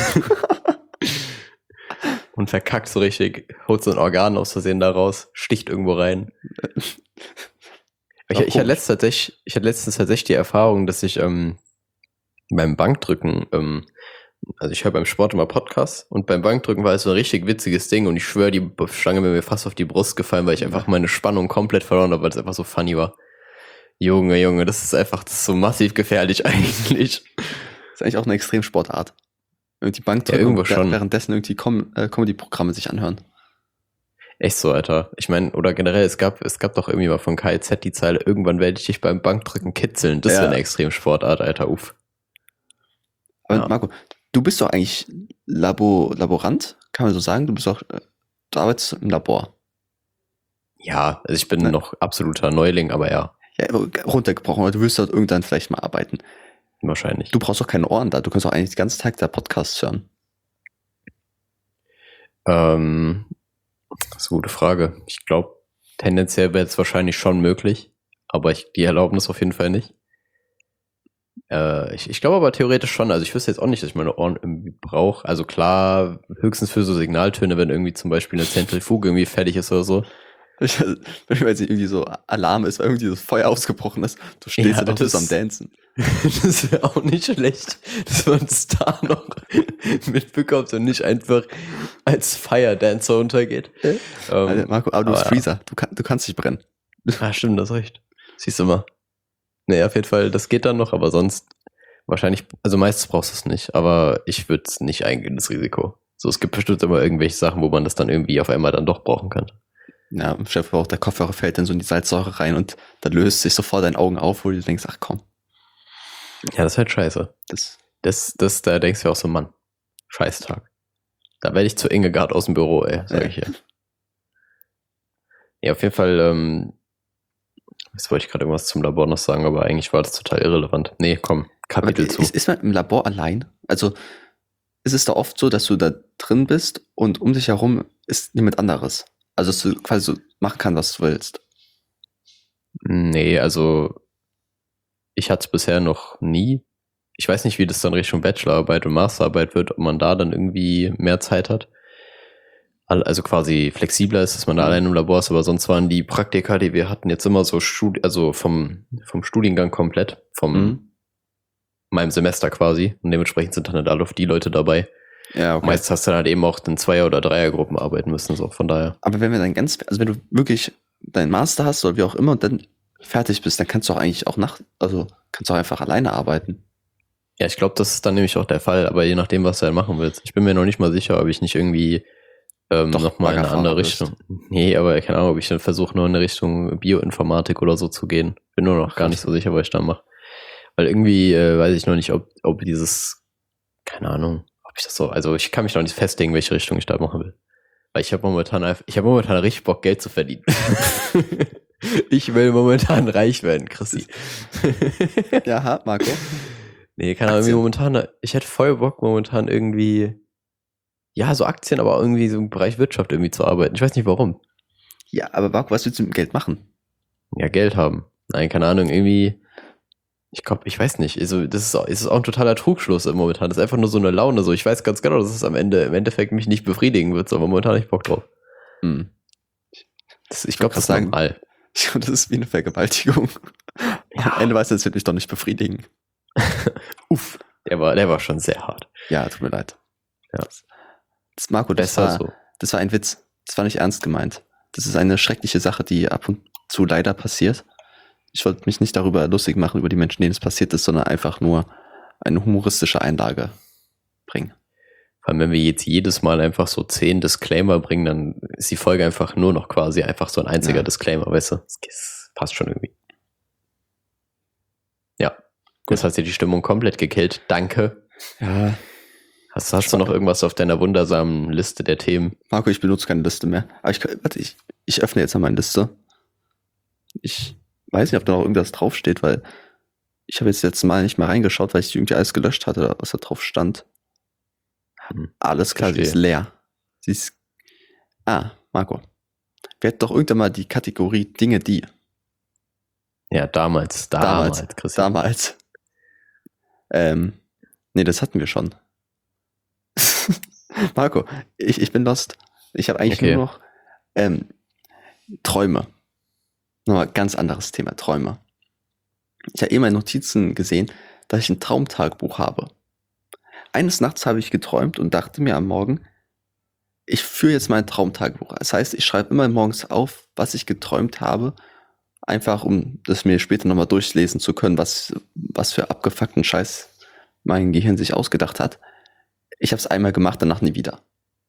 Und verkackt so richtig, holt so ein Organ aus Versehen da raus, sticht irgendwo rein. Ich, ich, hatte letztens tatsächlich, ich hatte letztens tatsächlich die Erfahrung, dass ich ähm, beim Bankdrücken, ähm, also ich höre beim Sport immer Podcasts und beim Bankdrücken war es so ein richtig witziges Ding und ich schwöre, die Stange wäre mir fast auf die Brust gefallen, weil ich einfach meine Spannung komplett verloren habe, weil es einfach so funny war. Junge, Junge, das ist einfach, das ist so massiv gefährlich eigentlich. Das ist eigentlich auch eine Extremsportart. Irgendwie Bank Ja, irgendwo schon. Währenddessen irgendwie Com- äh, Comedy-Programme sich anhören. Echt so, Alter. Ich meine, oder generell, es gab, es gab doch irgendwie mal von K I Z die Zeile, irgendwann werde ich dich beim Bankdrücken kitzeln. Das Ja. wäre eine Extremsportart, Alter, uff. Aber Ja. Marco, du bist doch eigentlich Labo, Laborant, kann man so sagen? Du bist doch, äh, du arbeitest im Labor. Ja, also ich bin Ne? noch absoluter Neuling, aber ja, Ja, aber runtergebrochen, aber du wirst dort irgendwann vielleicht mal arbeiten. wahrscheinlich. Du brauchst doch keine Ohren da, du kannst doch eigentlich den ganzen Tag da Podcasts hören. Ähm, das ist eine gute Frage. Ich glaube, tendenziell wäre es wahrscheinlich schon möglich, aber ich, die erlauben das auf jeden Fall nicht. Äh, ich ich glaube aber theoretisch schon. Also ich wüsste jetzt auch nicht, dass ich meine Ohren irgendwie brauche. Also klar, höchstens für so Signaltöne, wenn irgendwie zum Beispiel eine Zentrifuge irgendwie fertig ist oder so. Ich, wenn jetzt irgendwie so Alarm ist, weil irgendwie das Feuer ausgebrochen ist, du stehst Ja, ja doch das- so am Dancen. Das wäre auch nicht schlecht, dass man es da noch mitbekommt und nicht einfach als Fire Dancer untergeht. Ja. Ähm, Alter, Marco, aber du bist aber ja. Freezer, du, kann, du kannst nicht brennen. Ah, stimmt, das ist recht. Siehst du mal. Nee, auf jeden Fall, das geht dann noch, aber sonst wahrscheinlich, also meistens brauchst du es nicht, aber ich würde es nicht eingehen, das Risiko. So, es gibt bestimmt immer irgendwelche Sachen, wo man das dann irgendwie auf einmal dann doch brauchen kann. Ja, Chef, auch der Kopfhörer fällt dann so in die Salzsäure rein und da löst sich sofort dein Augen auf, wo du denkst, ach komm, Ja, das ist halt scheiße. das, Das, das, da denkst du auch so, Mann, Scheißtag. Da werde ich zu Ingegard aus dem Büro, ey, sag Ja. ich hier. Ja, auf jeden Fall, ähm, jetzt wollte ich gerade irgendwas zum Labor noch sagen, aber eigentlich war das total irrelevant. Nee, komm, aber Kapitel zu. ist, ist man im Labor allein? Also ist es da oft so, dass du da drin bist und um dich herum ist niemand anderes? Also dass du quasi so machen kannst, was du willst. Nee, also ich hatte es bisher noch nie. Ich weiß nicht, wie das dann Richtung Bachelorarbeit und Masterarbeit wird, ob man da dann irgendwie mehr Zeit hat. also quasi flexibler ist, dass man da allein im Labor ist, aber sonst waren die Praktika, die wir hatten, jetzt immer so Studi- also vom, vom Studiengang komplett, vom Mhm. meinem Semester quasi. Und dementsprechend sind dann halt alle die Leute dabei. Ja, okay. Meist hast du dann halt eben auch in Zweier- oder Dreiergruppen arbeiten müssen, so von daher. Aber wenn wir dann ganz, also wenn du wirklich deinen Master hast oder wie auch immer und dann fertig bist, dann kannst du auch eigentlich auch nach, also kannst du auch einfach alleine arbeiten. Ja, ich glaube, das ist dann nämlich auch der Fall, aber je nachdem, was du halt machen willst. Ich bin mir noch nicht mal sicher, ob ich nicht irgendwie ähm, Doch, nochmal in eine andere Baggerfahrer bist. Richtung. Nee, aber keine Ahnung, ob ich dann versuche, nur in eine Richtung Bioinformatik oder so zu gehen. Bin nur noch gar nicht so sicher, was ich da mache. Weil irgendwie äh, weiß ich noch nicht, ob, ob dieses, keine Ahnung, ob ich das so, also ich kann mich noch nicht festlegen, welche Richtung ich da machen will. Weil ich habe momentan einfach, ich habe momentan richtig Bock, Geld zu verdienen. Ich will momentan reich werden, Chrissy. Ja, ha, Marco. Nee, keine Ahnung, irgendwie momentan, ich hätte voll Bock momentan irgendwie, ja, so Aktien, aber irgendwie so im Bereich Wirtschaft irgendwie zu arbeiten. Ich weiß nicht warum. Ja, aber Marco, was willst du mit dem Geld machen? Ja, Geld haben. Nein, keine Ahnung, irgendwie, ich glaube, ich weiß nicht. Also, das ist, auch, es ist auch ein totaler Trugschluss momentan. Das ist einfach nur so eine Laune. So, ich weiß ganz genau, dass es am Ende, im Endeffekt mich nicht befriedigen wird, aber momentan habe ich Bock drauf. Hm. Das, ich glaube, das ist sagen, normal. Ich glaube, das ist wie eine Vergewaltigung. Ja. Am Ende weiß das wird mich doch nicht befriedigen. Uff, der war, der war schon sehr hart. Ja, tut mir leid. Ja. Das, Marco, das Besser war, so. das war ein Witz. Das war nicht ernst gemeint. Das ist eine schreckliche Sache, die ab und zu leider passiert. Ich wollte mich nicht darüber lustig machen, über die Menschen, denen es passiert ist, sondern einfach nur eine humoristische Einlage bringen. Vor allem, wenn wir jetzt jedes Mal einfach so zehn Disclaimer bringen, dann ist die Folge einfach nur noch quasi einfach so ein einziger Ja. Disclaimer, weißt du? Das passt schon irgendwie. Ja. Gut. Jetzt hast du die Stimmung komplett gekillt. Danke. Ja. Hast, hast du noch irgendwas auf deiner wundersamen Liste der Themen? Marco, ich benutze keine Liste mehr. Aber ich, warte, ich, ich öffne jetzt mal meine Liste. Ich weiß nicht, ob da noch irgendwas draufsteht, weil ich habe jetzt letztes Mal nicht mal reingeschaut, weil ich irgendwie alles gelöscht hatte, oder was da drauf stand. Hm, Alles klar, verstehe. sie ist leer. Sie ist. Ah, Marco. Wir hatten doch irgendwann mal die Kategorie Dinge, die. Ja, damals, damals, Damals. Christian. Damals. Ähm, nee, das hatten wir schon. Marco, ich, ich bin lost. Ich habe eigentlich Okay. nur noch ähm, Träume. Nochmal ganz anderes Thema, Träume. Ich habe eben in Notizen gesehen, dass ich ein Traumtagebuch habe. Eines Nachts habe ich geträumt und dachte mir am Morgen, ich führe jetzt mein Traumtagebuch. Das heißt, ich schreibe immer morgens auf, was ich geträumt habe, einfach um das mir später nochmal durchlesen zu können, was, was für abgefuckten Scheiß mein Gehirn sich ausgedacht hat. Ich habe es einmal gemacht, danach nie wieder.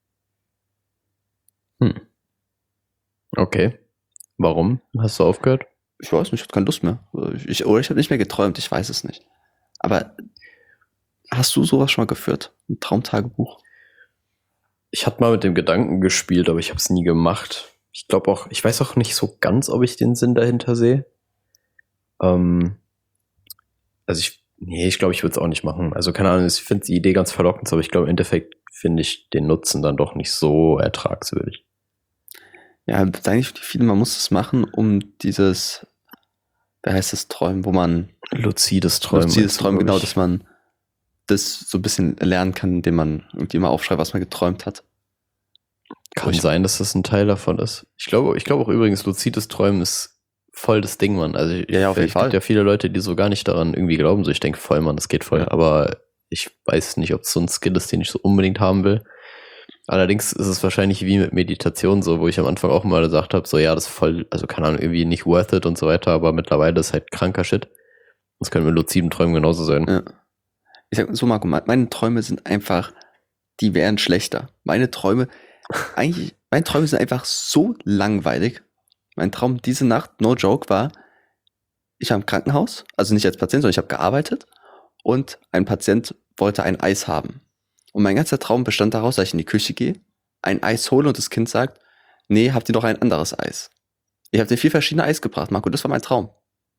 Hm. Okay. Warum hast du aufgehört? Ich weiß nicht, ich hatte keine Lust mehr. Ich, oder ich habe nicht mehr geträumt, ich weiß es nicht. Aber hast du sowas schon mal geführt? Ein Traumtagebuch? Ich hatte mal mit dem Gedanken gespielt, aber ich habe es nie gemacht. Ich glaube auch, ich weiß auch nicht so ganz, ob ich den Sinn dahinter sehe. Ähm, also ich, nee, ich glaube, ich würde es auch nicht machen. Also keine Ahnung, ich finde die Idee ganz verlockend, aber ich glaube, im Endeffekt finde ich den Nutzen dann doch nicht so ertragswürdig. Ja, eigentlich viele, man muss es machen, um dieses, wer heißt das, Träumen, wo man Luzides Träumen. luzides Träumen, genau, ich. dass man das so ein bisschen lernen kann, indem man irgendwie mal aufschreibt, was man geträumt hat. Kann ich- sein, dass das ein Teil davon ist. Ich glaube, ich glaube auch übrigens, luzides Träumen ist voll das Ding, Mann. Also Ja, ja, auf jeden es Fall. gibt ja viele Leute, die so gar nicht daran irgendwie glauben. So, ich denke voll, Mann, das geht voll. Ja. Aber ich weiß nicht, ob es so ein Skill ist, den ich so unbedingt haben will. Allerdings ist es wahrscheinlich wie mit Meditation so, wo ich am Anfang auch mal gesagt habe, so ja, das ist voll, also keine Ahnung, irgendwie nicht worth it und so weiter, aber mittlerweile ist halt kranker Shit. Das könnte mit luziden Träumen genauso sein. Ja. Ich sag so, Marco, me- meine Träume sind einfach, die wären schlechter. Meine Träume, eigentlich, meine Träume sind einfach so langweilig. Mein Traum diese Nacht, no joke, war, ich war im Krankenhaus, also nicht als Patient, sondern ich habe gearbeitet und ein Patient wollte ein Eis haben. Und mein ganzer Traum bestand daraus, dass ich in die Küche gehe, ein Eis hole und das Kind sagt, nee, habt ihr doch ein anderes Eis. Ich habe dir vier verschiedene Eis gebracht, Marco, das war mein Traum.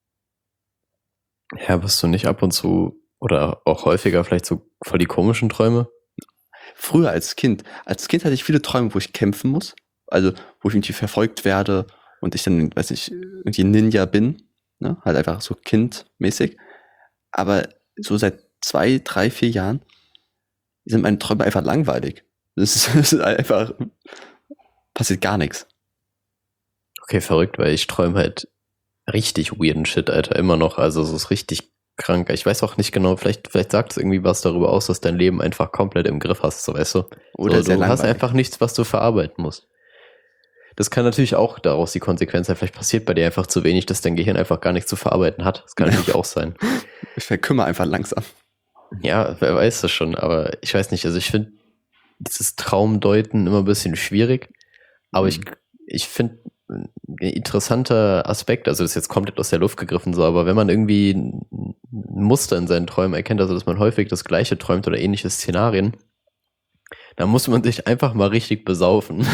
Ja, hast du nicht ab und zu oder auch häufiger vielleicht so voll die komischen Träume? Früher als Kind, als Kind hatte ich viele Träume, wo ich kämpfen muss, also wo ich irgendwie verfolgt werde und ich dann, weiß nicht, irgendwie Ninja bin, ne? Halt einfach so kindmäßig. Aber so seit zwei, drei, vier Jahren sind meine Träume einfach langweilig. Das ist, das ist einfach passiert gar nichts. Okay, verrückt, weil ich träume halt richtig weirden Shit, Alter, immer noch. Also es ist richtig krank. Ich weiß auch nicht genau, vielleicht, vielleicht sagt es irgendwie was darüber aus, dass dein Leben einfach komplett im Griff hast, so weißt du. Oder so, sehr du hast langweilig. einfach nichts, was du verarbeiten musst. Das kann natürlich auch daraus die Konsequenz sein. Vielleicht passiert bei dir einfach zu wenig, dass dein Gehirn einfach gar nichts zu verarbeiten hat. Das kann natürlich auch sein. Ich verkümmere einfach langsam. Ja, wer weiß das schon, aber ich weiß nicht. Also ich finde dieses Traumdeuten immer ein bisschen schwierig, aber Mhm. ich, ich finde ein interessanter Aspekt, also das ist jetzt komplett aus der Luft gegriffen, so, aber wenn man irgendwie ein Muster in seinen Träumen erkennt, also dass man häufig das Gleiche träumt oder ähnliche Szenarien, dann muss man sich einfach mal richtig besaufen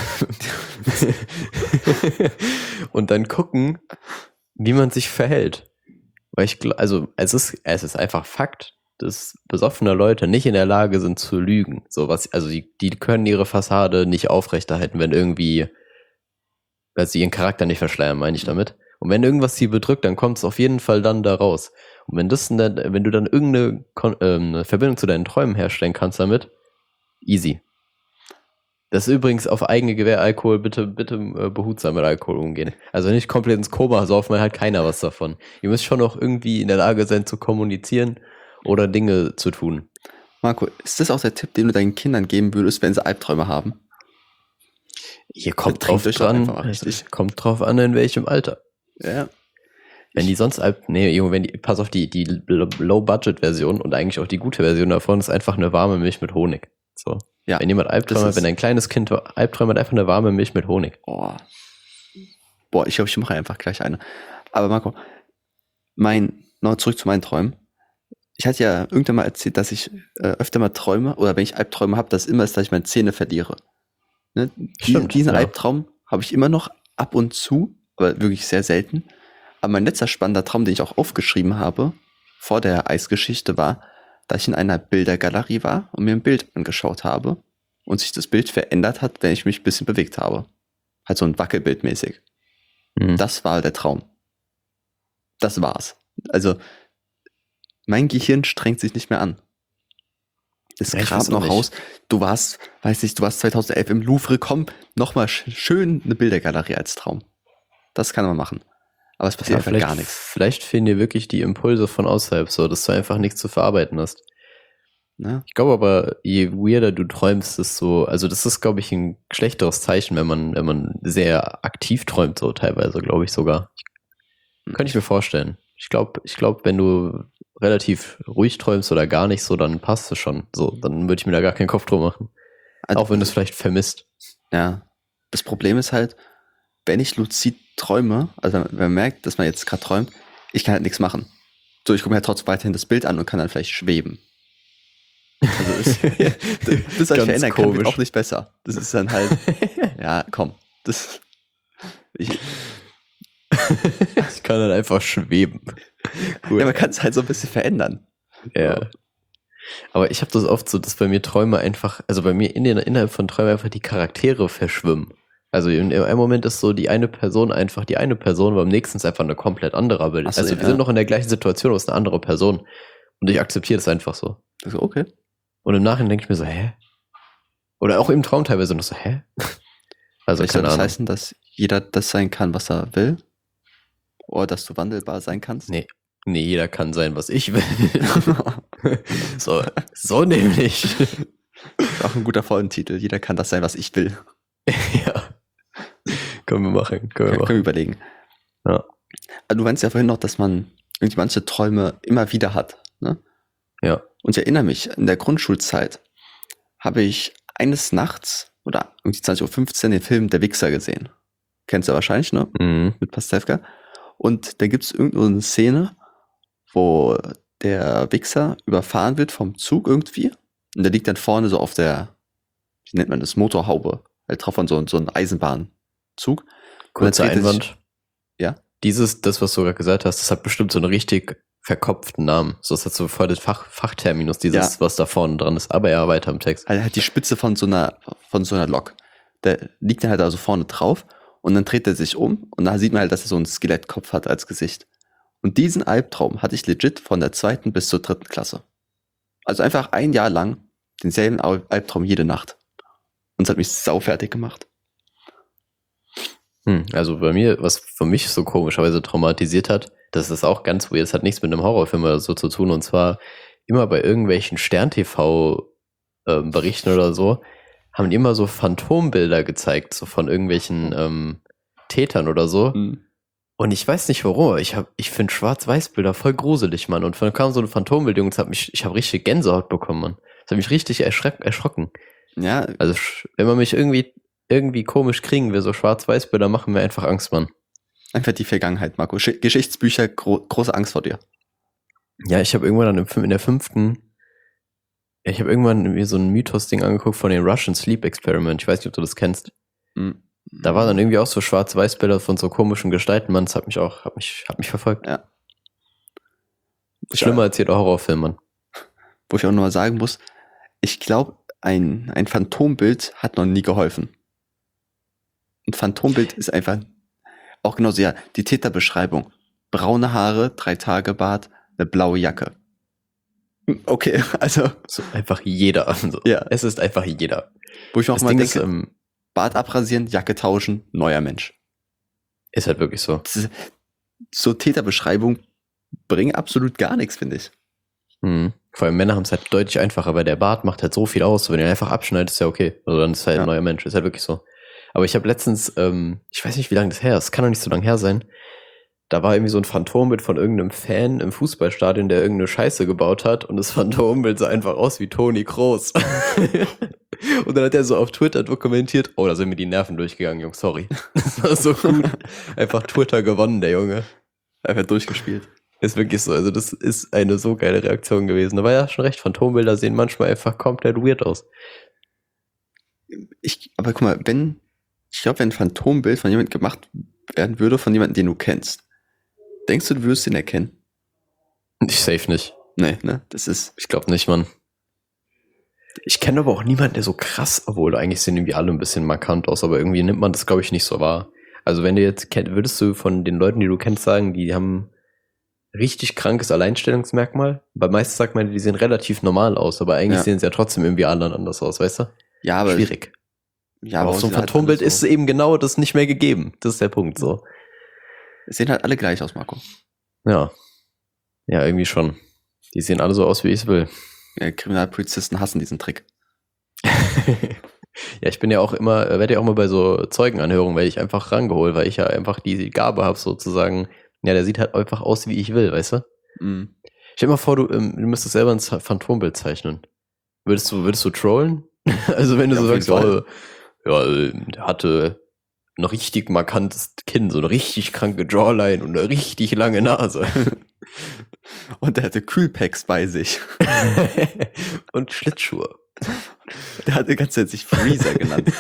und dann gucken, wie man sich verhält. Weil ich glaube, also es ist, es ist einfach Fakt, dass besoffene Leute nicht in der Lage sind zu lügen. So was, also die, die können ihre Fassade nicht aufrechterhalten, wenn irgendwie, weil sie ihren Charakter nicht verschleiern, meine ich damit. Und wenn irgendwas sie bedrückt, dann kommt es auf jeden Fall dann da raus. Und wenn das, dann, wenn du dann irgendeine Kon ähm, eine Verbindung zu deinen Träumen herstellen kannst damit, easy. Das ist übrigens auf eigene Gewehr Alkohol, bitte, bitte äh, behutsam mit Alkohol umgehen. Also nicht komplett ins Koma saufen, weil hat keiner was davon. Ihr müsst schon noch irgendwie in der Lage sein zu kommunizieren oder Dinge zu tun. Marco, ist das auch der Tipp, den du deinen Kindern geben würdest, wenn sie Albträume haben? Hier kommt Trinkt drauf euch doch dran, einfach mal richtig. kommt drauf an, in welchem Alter. Ja. Wenn die sonst, Alp, nee, Junge, wenn die, pass auf, die, die Low-Budget-Version und eigentlich auch die gute Version davon ist einfach eine warme Milch mit Honig. So. Ja, Wenn jemand Albträume das hat, ist- wenn ein kleines Kind Albträume hat, einfach eine warme Milch mit Honig. Oh. Boah, ich glaube, ich mache einfach gleich eine. Aber Marco, mein, noch zurück zu meinen Träumen. Ich hatte ja irgendwann mal erzählt, dass ich äh, öfter mal träume, oder wenn ich Albträume habe, das immer ist, dass ich meine Zähne verliere. Ne? Die, Stimmt, diesen ja. Albtraum habe ich immer noch ab und zu, aber wirklich sehr selten. Aber mein letzter spannender Traum, den ich auch aufgeschrieben habe, vor der Eisgeschichte war, da ich in einer Bildergalerie war und mir ein Bild angeschaut habe und sich das Bild verändert hat, wenn ich mich ein bisschen bewegt habe. Halt so ein Wackelbild mäßig. Mhm. Das war der Traum. Das war's. Also, mein Gehirn strengt sich nicht mehr an. Es Ja, ich kramt weiß auch noch nicht. raus. Du warst, weiß nicht, du warst zweitausendelf im Louvre, komm, nochmal sch schön eine Bildergalerie als Traum. Das kann man machen. Aber es passiert Ja, einfach vielleicht, gar nichts. vielleicht fehlen dir wirklich die Impulse von außerhalb, so dass du einfach nichts zu verarbeiten hast. Ne? Ich glaube aber, je weirder du träumst, desto, also das ist, glaube ich, ein schlechteres Zeichen, wenn man, wenn man sehr aktiv träumt, so teilweise, glaube ich sogar. Hm. Könnte ich mir vorstellen. Ich glaube, ich glaube, wenn du relativ ruhig träumst oder gar nicht so, dann passt es schon. So, dann würde ich mir da gar keinen Kopf drum machen. Also, Auch wenn du es vielleicht vermisst. ja. Das Problem ist halt, wenn ich luzid träume, also wenn man merkt, dass man jetzt gerade träumt, ich kann halt nichts machen. So, ich gucke mir halt trotzdem weiterhin das Bild an und kann dann vielleicht schweben. Also ist, das, was ich verändern kann, wird auch nicht besser. Das ist dann halt, ja, komm. Das, ich, Ich kann dann einfach schweben. ja, man kann es halt so ein bisschen verändern. Ja. Aber ich habe das oft so, dass bei mir Träume einfach, also bei mir in den, innerhalb von Träumen einfach die Charaktere verschwimmen. Also in einem Moment ist so die eine Person einfach die eine Person, aber im nächsten ist einfach eine komplett andere. Bild. Ach so, Also ja. wir sind noch in der gleichen Situation, aber es ist eine andere Person. Und ich akzeptiere das einfach so. Also, okay. Und im Nachhinein denke ich mir so, hä? Oder auch im Traum teilweise noch so, hä? Also Vielleicht soll keine das Ahnung. heißen, dass jeder das sein kann, was er will? Oder dass du wandelbar sein kannst? Nee. Nee, jeder kann sein, was ich will. so, so nämlich. Auch ein guter Folgentitel. Jeder kann das sein, was ich will. Ja. Können wir machen. Können wir Können wir machen. überlegen. Ja. Also, du meinst ja vorhin noch, dass man irgendwie manche Träume immer wieder hat. Ne? Ja. Und ich erinnere mich, in der Grundschulzeit habe ich eines Nachts oder irgendwie zwanzig Uhr fünfzehn den Film Der Wichser gesehen. Kennst du ja wahrscheinlich, ne? Mhm. Mit Pastewka. Und da gibt es irgendeine Szene, wo der Wichser überfahren wird vom Zug irgendwie. Und der liegt dann vorne so auf der, wie nennt man das, Motorhaube. Halt drauf von so, so einem Eisenbahnzug. Kurzer Und dann dreht er sich- Einwand. Ja? Dieses, das, was du gerade gesagt hast, das hat bestimmt so einen richtig verkopften Namen. So ist das so voll das Fach, Fachterminus, dieses, Ja. was da vorne dran ist. Aber ja, weiter im Text. Halt, halt die Spitze von so einer, von so einer Lok. Der liegt dann halt also vorne drauf und dann dreht er sich um und da sieht man halt, dass er so einen Skelettkopf hat als Gesicht. Und diesen Albtraum hatte ich legit von der zweiten bis zur dritten Klasse. Also einfach ein Jahr lang denselben Al- Albtraum jede Nacht. Und es hat mich saufertig gemacht. Hm, also bei mir, was für mich so komischerweise traumatisiert hat, das ist auch ganz weird, das hat nichts mit einem Horrorfilm oder so zu tun, und zwar immer bei irgendwelchen Stern-T V-Berichten oder so, haben die immer so Phantombilder gezeigt, so von irgendwelchen ähm, Tätern oder so. Hm. Und ich weiß nicht warum, aber ich, hab- ich finde Schwarz-Weiß-Bilder voll gruselig, Mann. Und dann kam so ein Phantombild, Jungs, hat mich, ich habe richtig Gänsehaut bekommen, Mann. Das hat mich richtig erschreck, erschrocken. Ja, Also, sch- wenn man mich irgendwie, irgendwie komisch kriegen will, so Schwarz-Weiß-Bilder machen mir einfach Angst, Mann. einfach die Vergangenheit, Marco. Sch- Geschichtsbücher, gro große Angst vor dir. Ja, ich habe irgendwann dann im, Fün- in der fünften, ja, ich habe irgendwann mir so ein Mythos-Ding angeguckt von den Russian Sleep Experiment. Ich weiß nicht, ob du das kennst. Hm. Da waren dann irgendwie auch so Schwarz-Weiß-Bilder von so komischen Gestalten, Mann. Das hat mich auch, hat mich, hat mich verfolgt. Ja. Schlimmer als jeder Horrorfilm, Mann. Wo ich auch nochmal sagen muss, ich glaube, ein, ein Phantombild hat noch nie geholfen. Ein Phantombild ist einfach auch genauso, ja, die Täterbeschreibung. Braune Haare, drei Tage Bart, eine blaue Jacke. Hm, okay, also, So einfach jeder. So. Ja. Es ist einfach jeder. wo ich auch Das mal Ding denke, ist, ähm, Bart abrasieren, Jacke tauschen, neuer Mensch. ist halt wirklich so. Das ist, so Täterbeschreibung bringen absolut gar nichts, finde ich. Mhm. Vor allem Männer haben es halt deutlich einfacher, weil der Bart macht halt so viel aus. Wenn er einfach abschneidet, ist ja okay. Also dann ist halt Ja. ein neuer Mensch. Ist halt wirklich so. Aber ich habe letztens, ähm, ich weiß nicht, wie lange das her ist. Es kann doch nicht so lange her sein. Da war irgendwie so ein Phantombild von irgendeinem Fan im Fußballstadion, der irgendeine Scheiße gebaut hat. Und das Phantombild sah einfach aus wie Toni Kroos. Und dann hat er so auf Twitter dokumentiert, oh, da sind mir die Nerven durchgegangen, Jungs, sorry. Das war so gut. Einfach Twitter gewonnen, der Junge. Einfach durchgespielt. Ist wirklich so, also das ist eine so geile Reaktion gewesen. Aber ja, schon recht, Phantombilder sehen manchmal einfach komplett weird aus. Ich, aber guck mal, wenn, ich glaube, wenn ein Phantombild von jemandem gemacht werden würde, von jemandem, den du kennst, denkst du, du würdest ihn erkennen? Ich safe nicht. Nee, ne? Das ist, Ich glaube nicht, Mann. Ich kenne aber auch niemanden, der so krass, obwohl eigentlich sehen irgendwie alle ein bisschen markant aus, aber irgendwie nimmt man das, glaube ich, nicht so wahr. Also wenn du jetzt kennt, würdest du von den Leuten, die du kennst, sagen, die haben richtig krankes Alleinstellungsmerkmal? Weil meistens sagt man, die sehen relativ normal aus, aber eigentlich Ja. sehen sie ja trotzdem irgendwie alle anders aus, weißt du? ja, aber, Schwierig. ja, aber aber auf so ein sehen halt Phantombild alle ist eben genau das nicht mehr gegeben. Das ist der Punkt, so. Es sehen halt alle gleich aus, Marco. Ja. Ja, irgendwie schon. Die sehen alle so aus, wie ich es will. Ja, Kriminalpolizisten hassen diesen Trick. Ja, ich bin ja auch immer, werde ja auch mal bei so Zeugenanhörungen, werde ich einfach rangeholt, weil ich ja einfach die Gabe habe, sozusagen, ja, der sieht halt einfach aus, wie ich will, weißt du? Mhm. Stell dir mal vor, du, ähm, du müsstest selber ein Z- Phantombild zeichnen. Würdest du, würdest du trollen? Also wenn du Ja, so auf jeden sagst, Fall. oh, ja, äh, der hatte ein richtig markantes Kinn, so eine richtig kranke Jawline und eine richtig lange Nase. Und der hatte Kühlpacks bei sich. Und Schlittschuhe. Der hat die ganze Zeit sich Freezer genannt.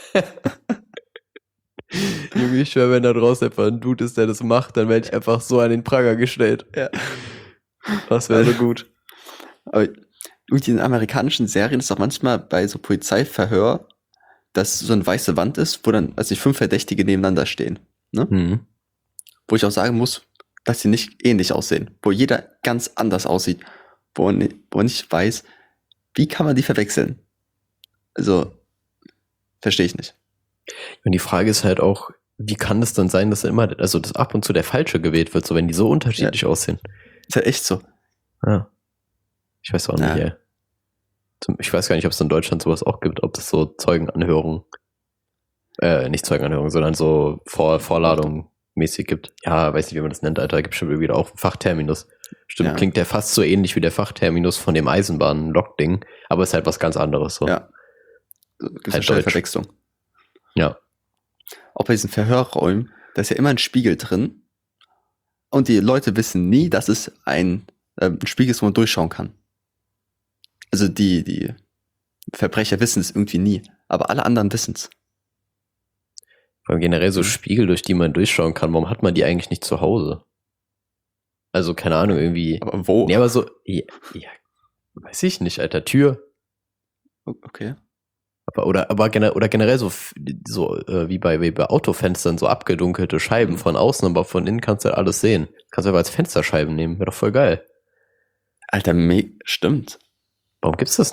Junge, ich schwör, wenn da draußen einfach ein Dude ist, der das macht, dann werde ich einfach so an den Pranger gestellt. Ja. Das wäre so gut. Aber irgendwie in amerikanischen Serien ist auch manchmal bei so Polizeiverhör, dass so eine weiße Wand ist, wo dann, also fünf Verdächtige nebeneinander stehen. Ne? Mhm. Wo ich auch sagen muss, dass sie nicht ähnlich aussehen. Wo jeder ganz anders aussieht. Wo man, ni- wo man nicht weiß, wie kann man die verwechseln? Also, verstehe ich nicht. Und die Frage ist halt auch, wie kann es dann sein, dass immer, also dass ab und zu der Falsche gewählt wird, so wenn die so unterschiedlich aussehen? Ist ja echt so. Ja. Ich weiß auch Ja. nicht, ey. Zum- Ich weiß gar nicht, ob es in Deutschland sowas auch gibt, ob es so Zeugenanhörungen, äh, nicht Zeugenanhörungen, sondern so Vor Vorladungen mäßig gibt. Ja, weiß nicht, wie man das nennt, Alter, gibt bestimmt irgendwie auch einen Fachterminus. Stimmt, Ja. klingt der fast so ähnlich wie der Fachterminus von dem Eisenbahn-Lok-Ding, aber ist halt was ganz anderes, so. Ja. So, Gibt es Halt eine schnelle Deutsch. Verwechslung. Ja. Auch bei diesen Verhörräumen, da ist ja immer ein Spiegel drin. Und die Leute wissen nie, dass es ein, äh, ein Spiegel ist, wo man durchschauen kann. Also die, die Verbrecher wissen es irgendwie nie. Aber alle anderen wissen es. Vor allem generell so Mhm. Spiegel, durch die man durchschauen kann, warum hat man die eigentlich nicht zu Hause? Also, keine Ahnung, irgendwie. Aber wo? Nee, aber so, ja, ja, weiß ich nicht, Alter, Tür. Okay. Aber, oder, aber gener oder generell so, f- so äh, wie, bei, wie bei Autofenstern, so abgedunkelte Scheiben Mhm. von außen, aber von innen kannst du halt alles sehen. Kannst du aber als Fensterscheiben nehmen, wäre doch voll geil. Alter, me stimmt. Warum gibt's das nicht?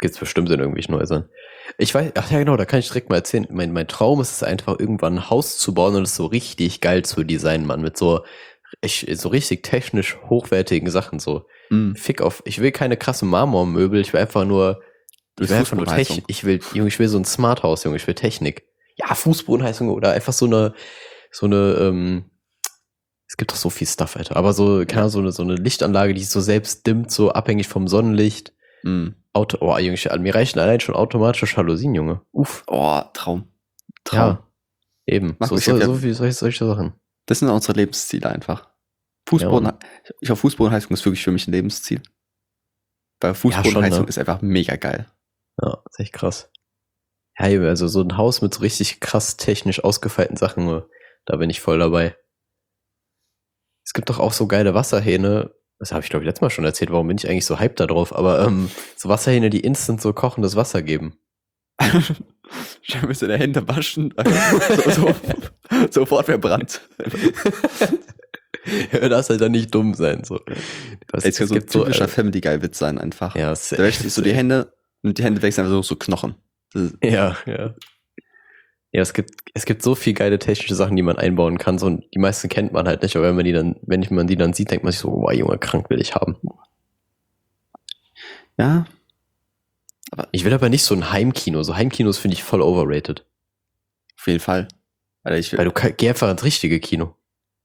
Gibt's bestimmt in irgendwelchen Häusern. Ich weiß, ach ja genau, da kann ich direkt mal erzählen. Mein, mein Traum ist es einfach, irgendwann ein Haus zu bauen und es so richtig geil zu designen, Mann. Mit so, ich, so richtig technisch hochwertigen Sachen. So, Mm. Fick auf, ich will keine krassen Marmormöbel, ich will einfach nur, ich will einfach nur Fußbodenheizung. Technik. Ich will, Junge, ich will so ein Smart House, Junge, ich will Technik. Ja, Fußbodenheizung oder einfach so eine, so eine, ähm, es gibt doch so viel Stuff, Alter. Aber so, keine Ahnung, so eine, so eine Lichtanlage, die so selbst dimmt, so abhängig vom Sonnenlicht. Mm. Auto, oh, Junge, ich- mir reichen allein schon automatische Jalousien, Junge. Uff. Oh, Traum. Traum. Ja, eben. Marco, So, ich so, hab ja- so viel solche, solche Sachen. Das sind unsere Lebensziele einfach. Fußboden, Ja, ich glaube, Fußbodenheizung ist wirklich für mich ein Lebensziel. Weil Fußbodenheizung ne? ist einfach mega geil. Ja, ist echt krass. Ja, Junge, also so ein Haus mit so richtig krass technisch ausgefeilten Sachen, äh, da bin ich voll dabei. Es gibt doch auch so geile Wasserhähne. Das habe ich, glaube ich, letztes Mal schon erzählt. Warum bin ich eigentlich so hyped da drauf? Aber ähm, so Wasserhähne, die instant so kochendes Wasser geben. Schön müsste der Hände waschen. so, so, sofort verbrannt. Ja, das halt dann nicht dumm sein. So. Das, Es kann so ein gibt so, typischer äh, Family Guy Witz sein einfach. ja, Da wäscht sich so die Hände und die Hände wechseln einfach so, so Knochen. Das ist, Ja, ja. Ja, es gibt, es gibt so viel geile technische Sachen, die man einbauen kann. So, und die meisten kennt man halt nicht, aber wenn man die dann, wenn man die dann sieht, denkt man sich so, wow, Junge, krank will ich haben. ja, Ich will aber nicht so ein Heimkino. So Heimkinos finde ich voll overrated. auf jeden Fall. Alter, ich will, Weil du kann, geh einfach ins richtige Kino.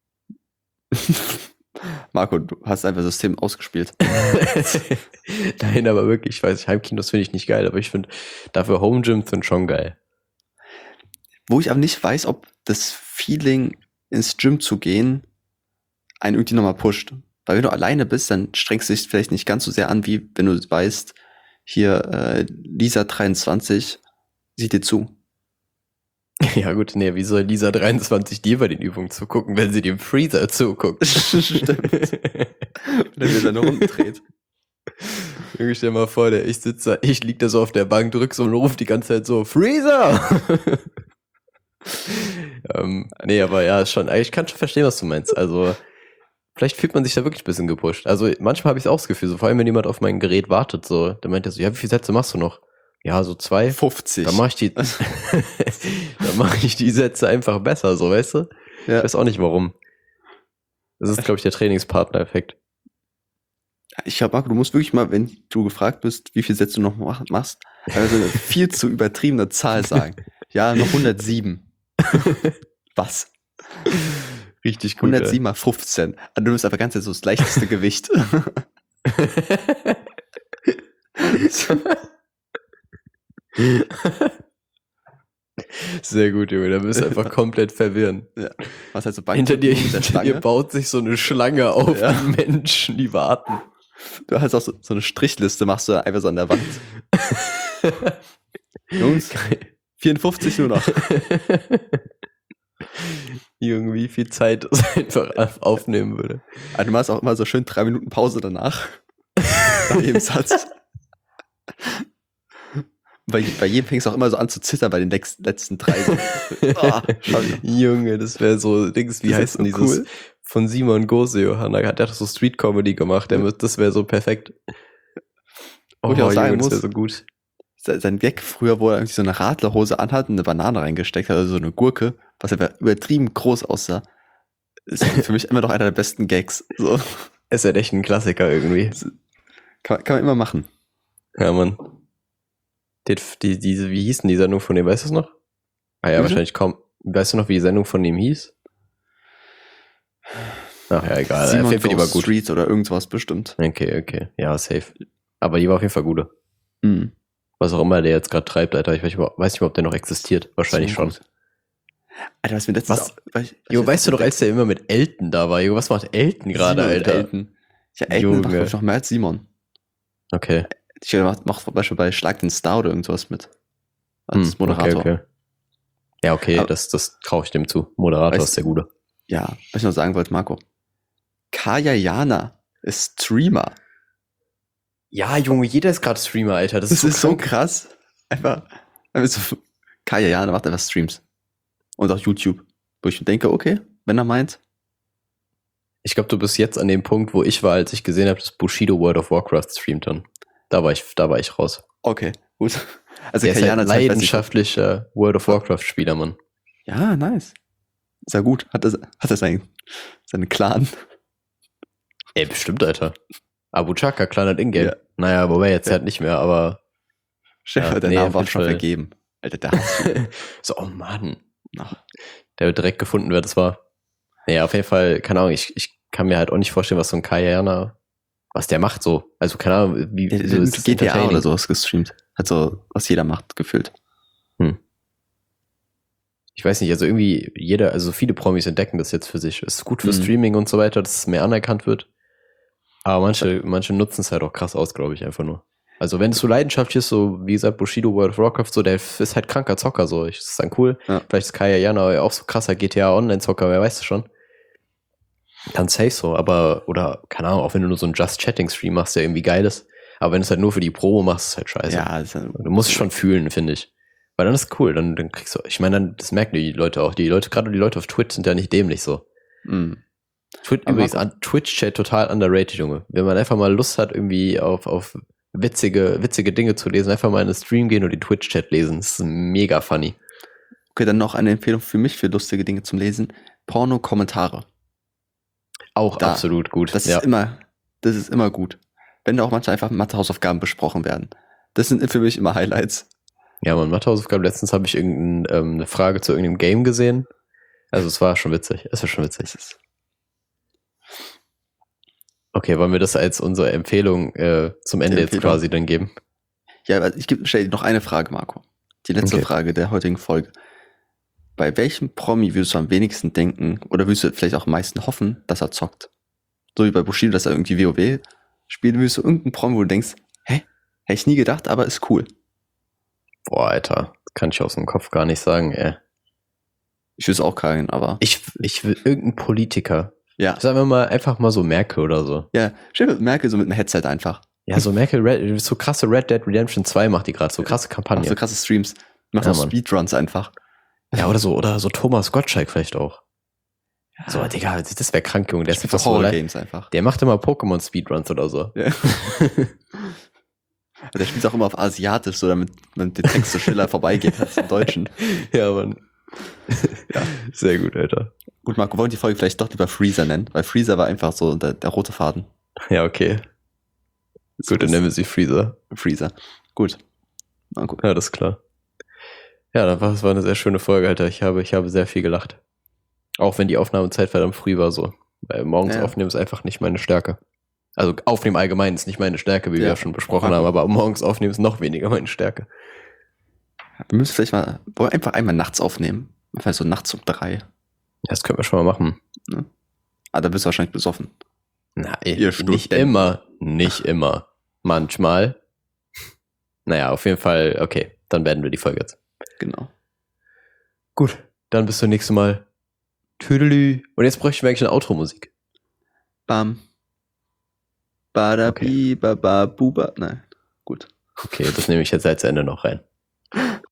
Marco, du hast einfach das System ausgespielt. Nein, aber wirklich, ich weiß nicht, Heimkinos finde ich nicht geil, aber ich finde dafür Home Gyms sind schon geil. Wo ich aber nicht weiß, ob das Feeling ins Gym zu gehen einen irgendwie nochmal pusht. Weil wenn du alleine bist, dann strengst du dich vielleicht nicht ganz so sehr an, wie wenn du weißt, hier äh, Lisa dreiundzwanzig sieht dir zu. Ja gut, nee, wie soll Lisa dreiundzwanzig dir bei den Übungen zugucken, wenn sie dem Freezer zuguckt? Stimmt. Wenn er seine Runden dreht. Irgendwie stell dir mal vor, der, ich sitze, da- ich lieg da so auf der Bank, drück so und ruf die ganze Zeit so, Freezer! ähm, nee, aber ja, ist schon, ich kann schon verstehen, was du meinst. Also, vielleicht fühlt man sich da wirklich ein bisschen gepusht. Also, manchmal habe ich auch das Gefühl, so vor allem, wenn jemand auf mein Gerät wartet, so, dann meint er so, ja, wie viele Sätze machst du noch? Ja, so zwei. fünfzig. Dann mache ich die, dann mache ich die Sätze einfach besser, so, weißt du? Ich Ja. weiß auch nicht warum. Das ist, glaube ich, der Trainingspartner-Effekt. Ich glaube, Marco, du musst wirklich mal, wenn du gefragt bist, wie viele Sätze du noch mach, machst, also eine viel zu übertriebene Zahl sagen. Ja, noch hundertsieben. Was? Richtig gut. hundertsieben mal fünfzehn. Also du bist aber ganz so das leichteste Gewicht. Sehr gut, Junge. Da bist du einfach komplett verwirren. Was halt so Hinter dir, mit der hinter dir Stange. baut sich so eine Schlange auf Ja. an Menschen, die warten. Du hast auch so, so eine Strichliste, machst du einfach so an der Wand. Jungs, vierundfünfzig nur noch. Junge, wie viel Zeit das einfach auf- aufnehmen würde. Also du machst auch immer so schön drei Minuten Pause danach. Nach jedem Satz. Bei, bei jedem fängst du auch immer so an zu zittern bei den lex- letzten drei. So. Oh, schau dir. Junge, das wäre so, Dings, wie Das ist heißt denn so dieses cool. von Simon Gose, Johanna, der hat doch so Street Comedy gemacht, der, Ja. müsst- das wäre so perfekt. Wo ich auch sagen Junge, das muss, wäre so gut. Se- Sein Gag früher, wo er irgendwie so eine Radlerhose anhat und eine Banane reingesteckt hat, also so eine Gurke, was aber übertrieben groß aussah, ist für mich immer noch einer der besten Gags. So. Ist halt echt ein Klassiker irgendwie. Kann, kann man immer machen. Ja, Mann. Die, die, diese, wie hieß denn die Sendung von dem, weißt du es noch? Ah ja, Bitte? wahrscheinlich kaum. Weißt du noch, wie die Sendung von ihm hieß? Ach ja, egal. Auf Simon jeden Fall, die war Goes gut. Street oder irgendwas bestimmt. Okay, okay. Ja, safe. Aber die war auf jeden Fall gute. Mhm. Was auch immer der jetzt gerade treibt, Alter. Ich weiß nicht, mal- weiß nicht mal, ob der noch existiert. Wahrscheinlich So schon. gut. Alter, was mir letztens Was? auch- weiß- Jo, weiß weißt du jetzt doch, als der immer mit Elton da war, Jo, was macht Elton gerade, Simon und Alter? Elton. Ja, Elton macht, Junge. glaub ich, noch mehr als Simon. Okay. Ich glaube, macht, macht zum Beispiel bei Schlag den Star oder irgendwas mit. Als Hm, Moderator. Okay, okay. Ja, okay, Aber- das, das traue ich dem zu. Moderator Weißt- ist der Gute. Ja, was ich noch sagen wollte, Marco. Kaya Jana ist Streamer. Ja, Junge, jeder ist gerade Streamer, Alter. Das, Das ist so ist so krank. krass. Einfach, einfach so, Kaya Jana macht einfach Streams. Und auch YouTube. Wo ich denke, okay, wenn er meint. Ich glaube, du bist jetzt an dem Punkt, wo ich war, als ich gesehen habe, dass Bushido World of Warcraft streamt dann. da war ich, da war ich raus. Okay, gut. Also Der ist halt Kayana Zeit, weiß ich- leidenschaftlicher World of Warcraft-Spieler, Mann. Ja, nice. Ist ja gut. Hat er, hat er seinen, seinen Clan? Ey, bestimmt, Alter. Abu Chaka, kleiner Ingame. Ja. Naja, wobei jetzt Ja. halt nicht mehr, aber Chef, Ja, der nee, Name auf war jeden schon Fall. vergeben. Alter, der hat so, oh Mann. Ach, Der wird direkt gefunden, wer das war. Naja, auf jeden Fall, keine Ahnung, ich, ich kann mir halt auch nicht vorstellen, was so ein Kayana, was der macht so. Also, keine Ahnung, wie, der, so der ist hat das G T A entertaining. oder sowas gestreamt. Hat so, was jeder macht, gefühlt. Ich weiß nicht, also irgendwie jeder, also viele Promis entdecken das jetzt für sich. Es ist gut für Mhm. Streaming und so weiter, dass es mehr anerkannt wird. Aber manche, manche nutzen es halt auch krass aus, glaube ich, einfach nur. Also wenn es so leidenschaftlich ist, so wie gesagt, Bushido, World of Warcraft, so, der ist halt kranker Zocker, so. Ich- Das ist dann cool. Ja. Vielleicht ist Kaya Jana auch so krasser G T A Online-Zocker, wer weiß das schon. Dann safe so, aber, oder, keine Ahnung, auch wenn du nur so einen Just-Chatting-Stream machst, der irgendwie geil ist. Aber wenn du es halt nur für die Promo machst, ist halt scheiße. Ja, ist ja, Du musst es schon fühlen, finde ich. Weil dann ist cool, dann, dann kriegst du, ich meine, dann, das merken die Leute auch. Die Leute, gerade die Leute auf Twitch sind ja nicht dämlich so. mh. Twitch, Aber übrigens, Marco- an Twitch-Chat total underrated, Junge. Wenn man einfach mal Lust hat, irgendwie auf, auf witzige, witzige Dinge zu lesen, einfach mal in den Stream gehen und den Twitch-Chat lesen. Das ist mega funny. Okay, dann noch eine Empfehlung für mich für lustige Dinge zum Lesen. Porno-Kommentare. Auch Da. absolut gut. Das ja. ist immer, das ist immer gut. Wenn da auch manchmal einfach Mathe-Hausaufgaben besprochen werden. Das sind für mich immer Highlights. Ja, man, Mathehausaufgaben. Letztens habe ich irgendeine ähm, eine Frage zu irgendeinem Game gesehen. Also es war schon witzig. Es war schon witzig. Okay, wollen wir das als unsere Empfehlung äh, zum Ende Die jetzt Empfehlung. quasi dann geben? Ja, aber ich geb- stell dir noch eine Frage, Marco. Die letzte Okay. Frage der heutigen Folge. Bei welchem Promi würdest du am wenigsten denken oder würdest du vielleicht auch am meisten hoffen, dass er zockt? So wie bei Bushido, dass er irgendwie WoW spielt, würdest du irgendeinen Promi, wo du denkst, hä? Hätte ich nie gedacht, aber ist cool. Boah, Alter. Kann ich aus dem Kopf gar nicht sagen, ey. Ich wüsste auch keinen, aber Ich, ich will irgendeinen Politiker. ja. Sagen wir mal, einfach mal so Merkel oder so. Ja, stell dir Merkel so mit einem Headset einfach. Ja, so Merkel, Red, so krasse Red Dead Redemption zwei macht die gerade, so krasse Macht Kampagne. so krasse Streams. Macht Ja, auch Mann. Speedruns einfach. Ja, oder so, oder so Thomas Gottschalk vielleicht auch. So, Digga, das wäre krank, Junge. Der ist Spielt einfach so so leid. Horror-Games einfach. Der macht immer Pokémon-Speedruns oder so. Ja. Der spielt auch immer auf Asiatisch, so damit man den Text so schneller vorbeigeht als im Deutschen. Ja, Mann. Ja. Sehr gut, Alter. Gut, Marco, wollen die Folge vielleicht doch lieber Freezer nennen? Weil Freezer war einfach so der, der rote Faden. Ja, okay. Gut, dann nennen wir sie Freezer. Freezer. Gut. Marco. Ja, das ist klar. Ja, dann war, das war eine sehr schöne Folge, Alter. Ich habe, ich habe sehr viel gelacht. Auch wenn die Aufnahmezeit verdammt früh war, so. Weil morgens Ja. aufnehmen ist einfach nicht meine Stärke. Also aufnehmen allgemein ist nicht meine Stärke, wie wir Ja. ja schon besprochen haben, aber morgens aufnehmen ist noch weniger meine Stärke. Wir müssen vielleicht mal, wollen wir einfach einmal nachts aufnehmen? Einfach so nachts um drei. Das können wir schon mal machen. Ah, da bist du wahrscheinlich besoffen. Nein, Ihr nicht Studenten. immer. Nicht immer. Manchmal. Naja, auf jeden Fall, okay, dann beenden wir die Folge jetzt. Genau. Gut, dann bis zum nächsten Mal. Tüdelü. Und jetzt bräuchten wir eigentlich eine Outro-Musik. Bam. Bada bi, ba, ba, buba. Nein. Gut. Okay, das nehme ich jetzt als Ende noch rein.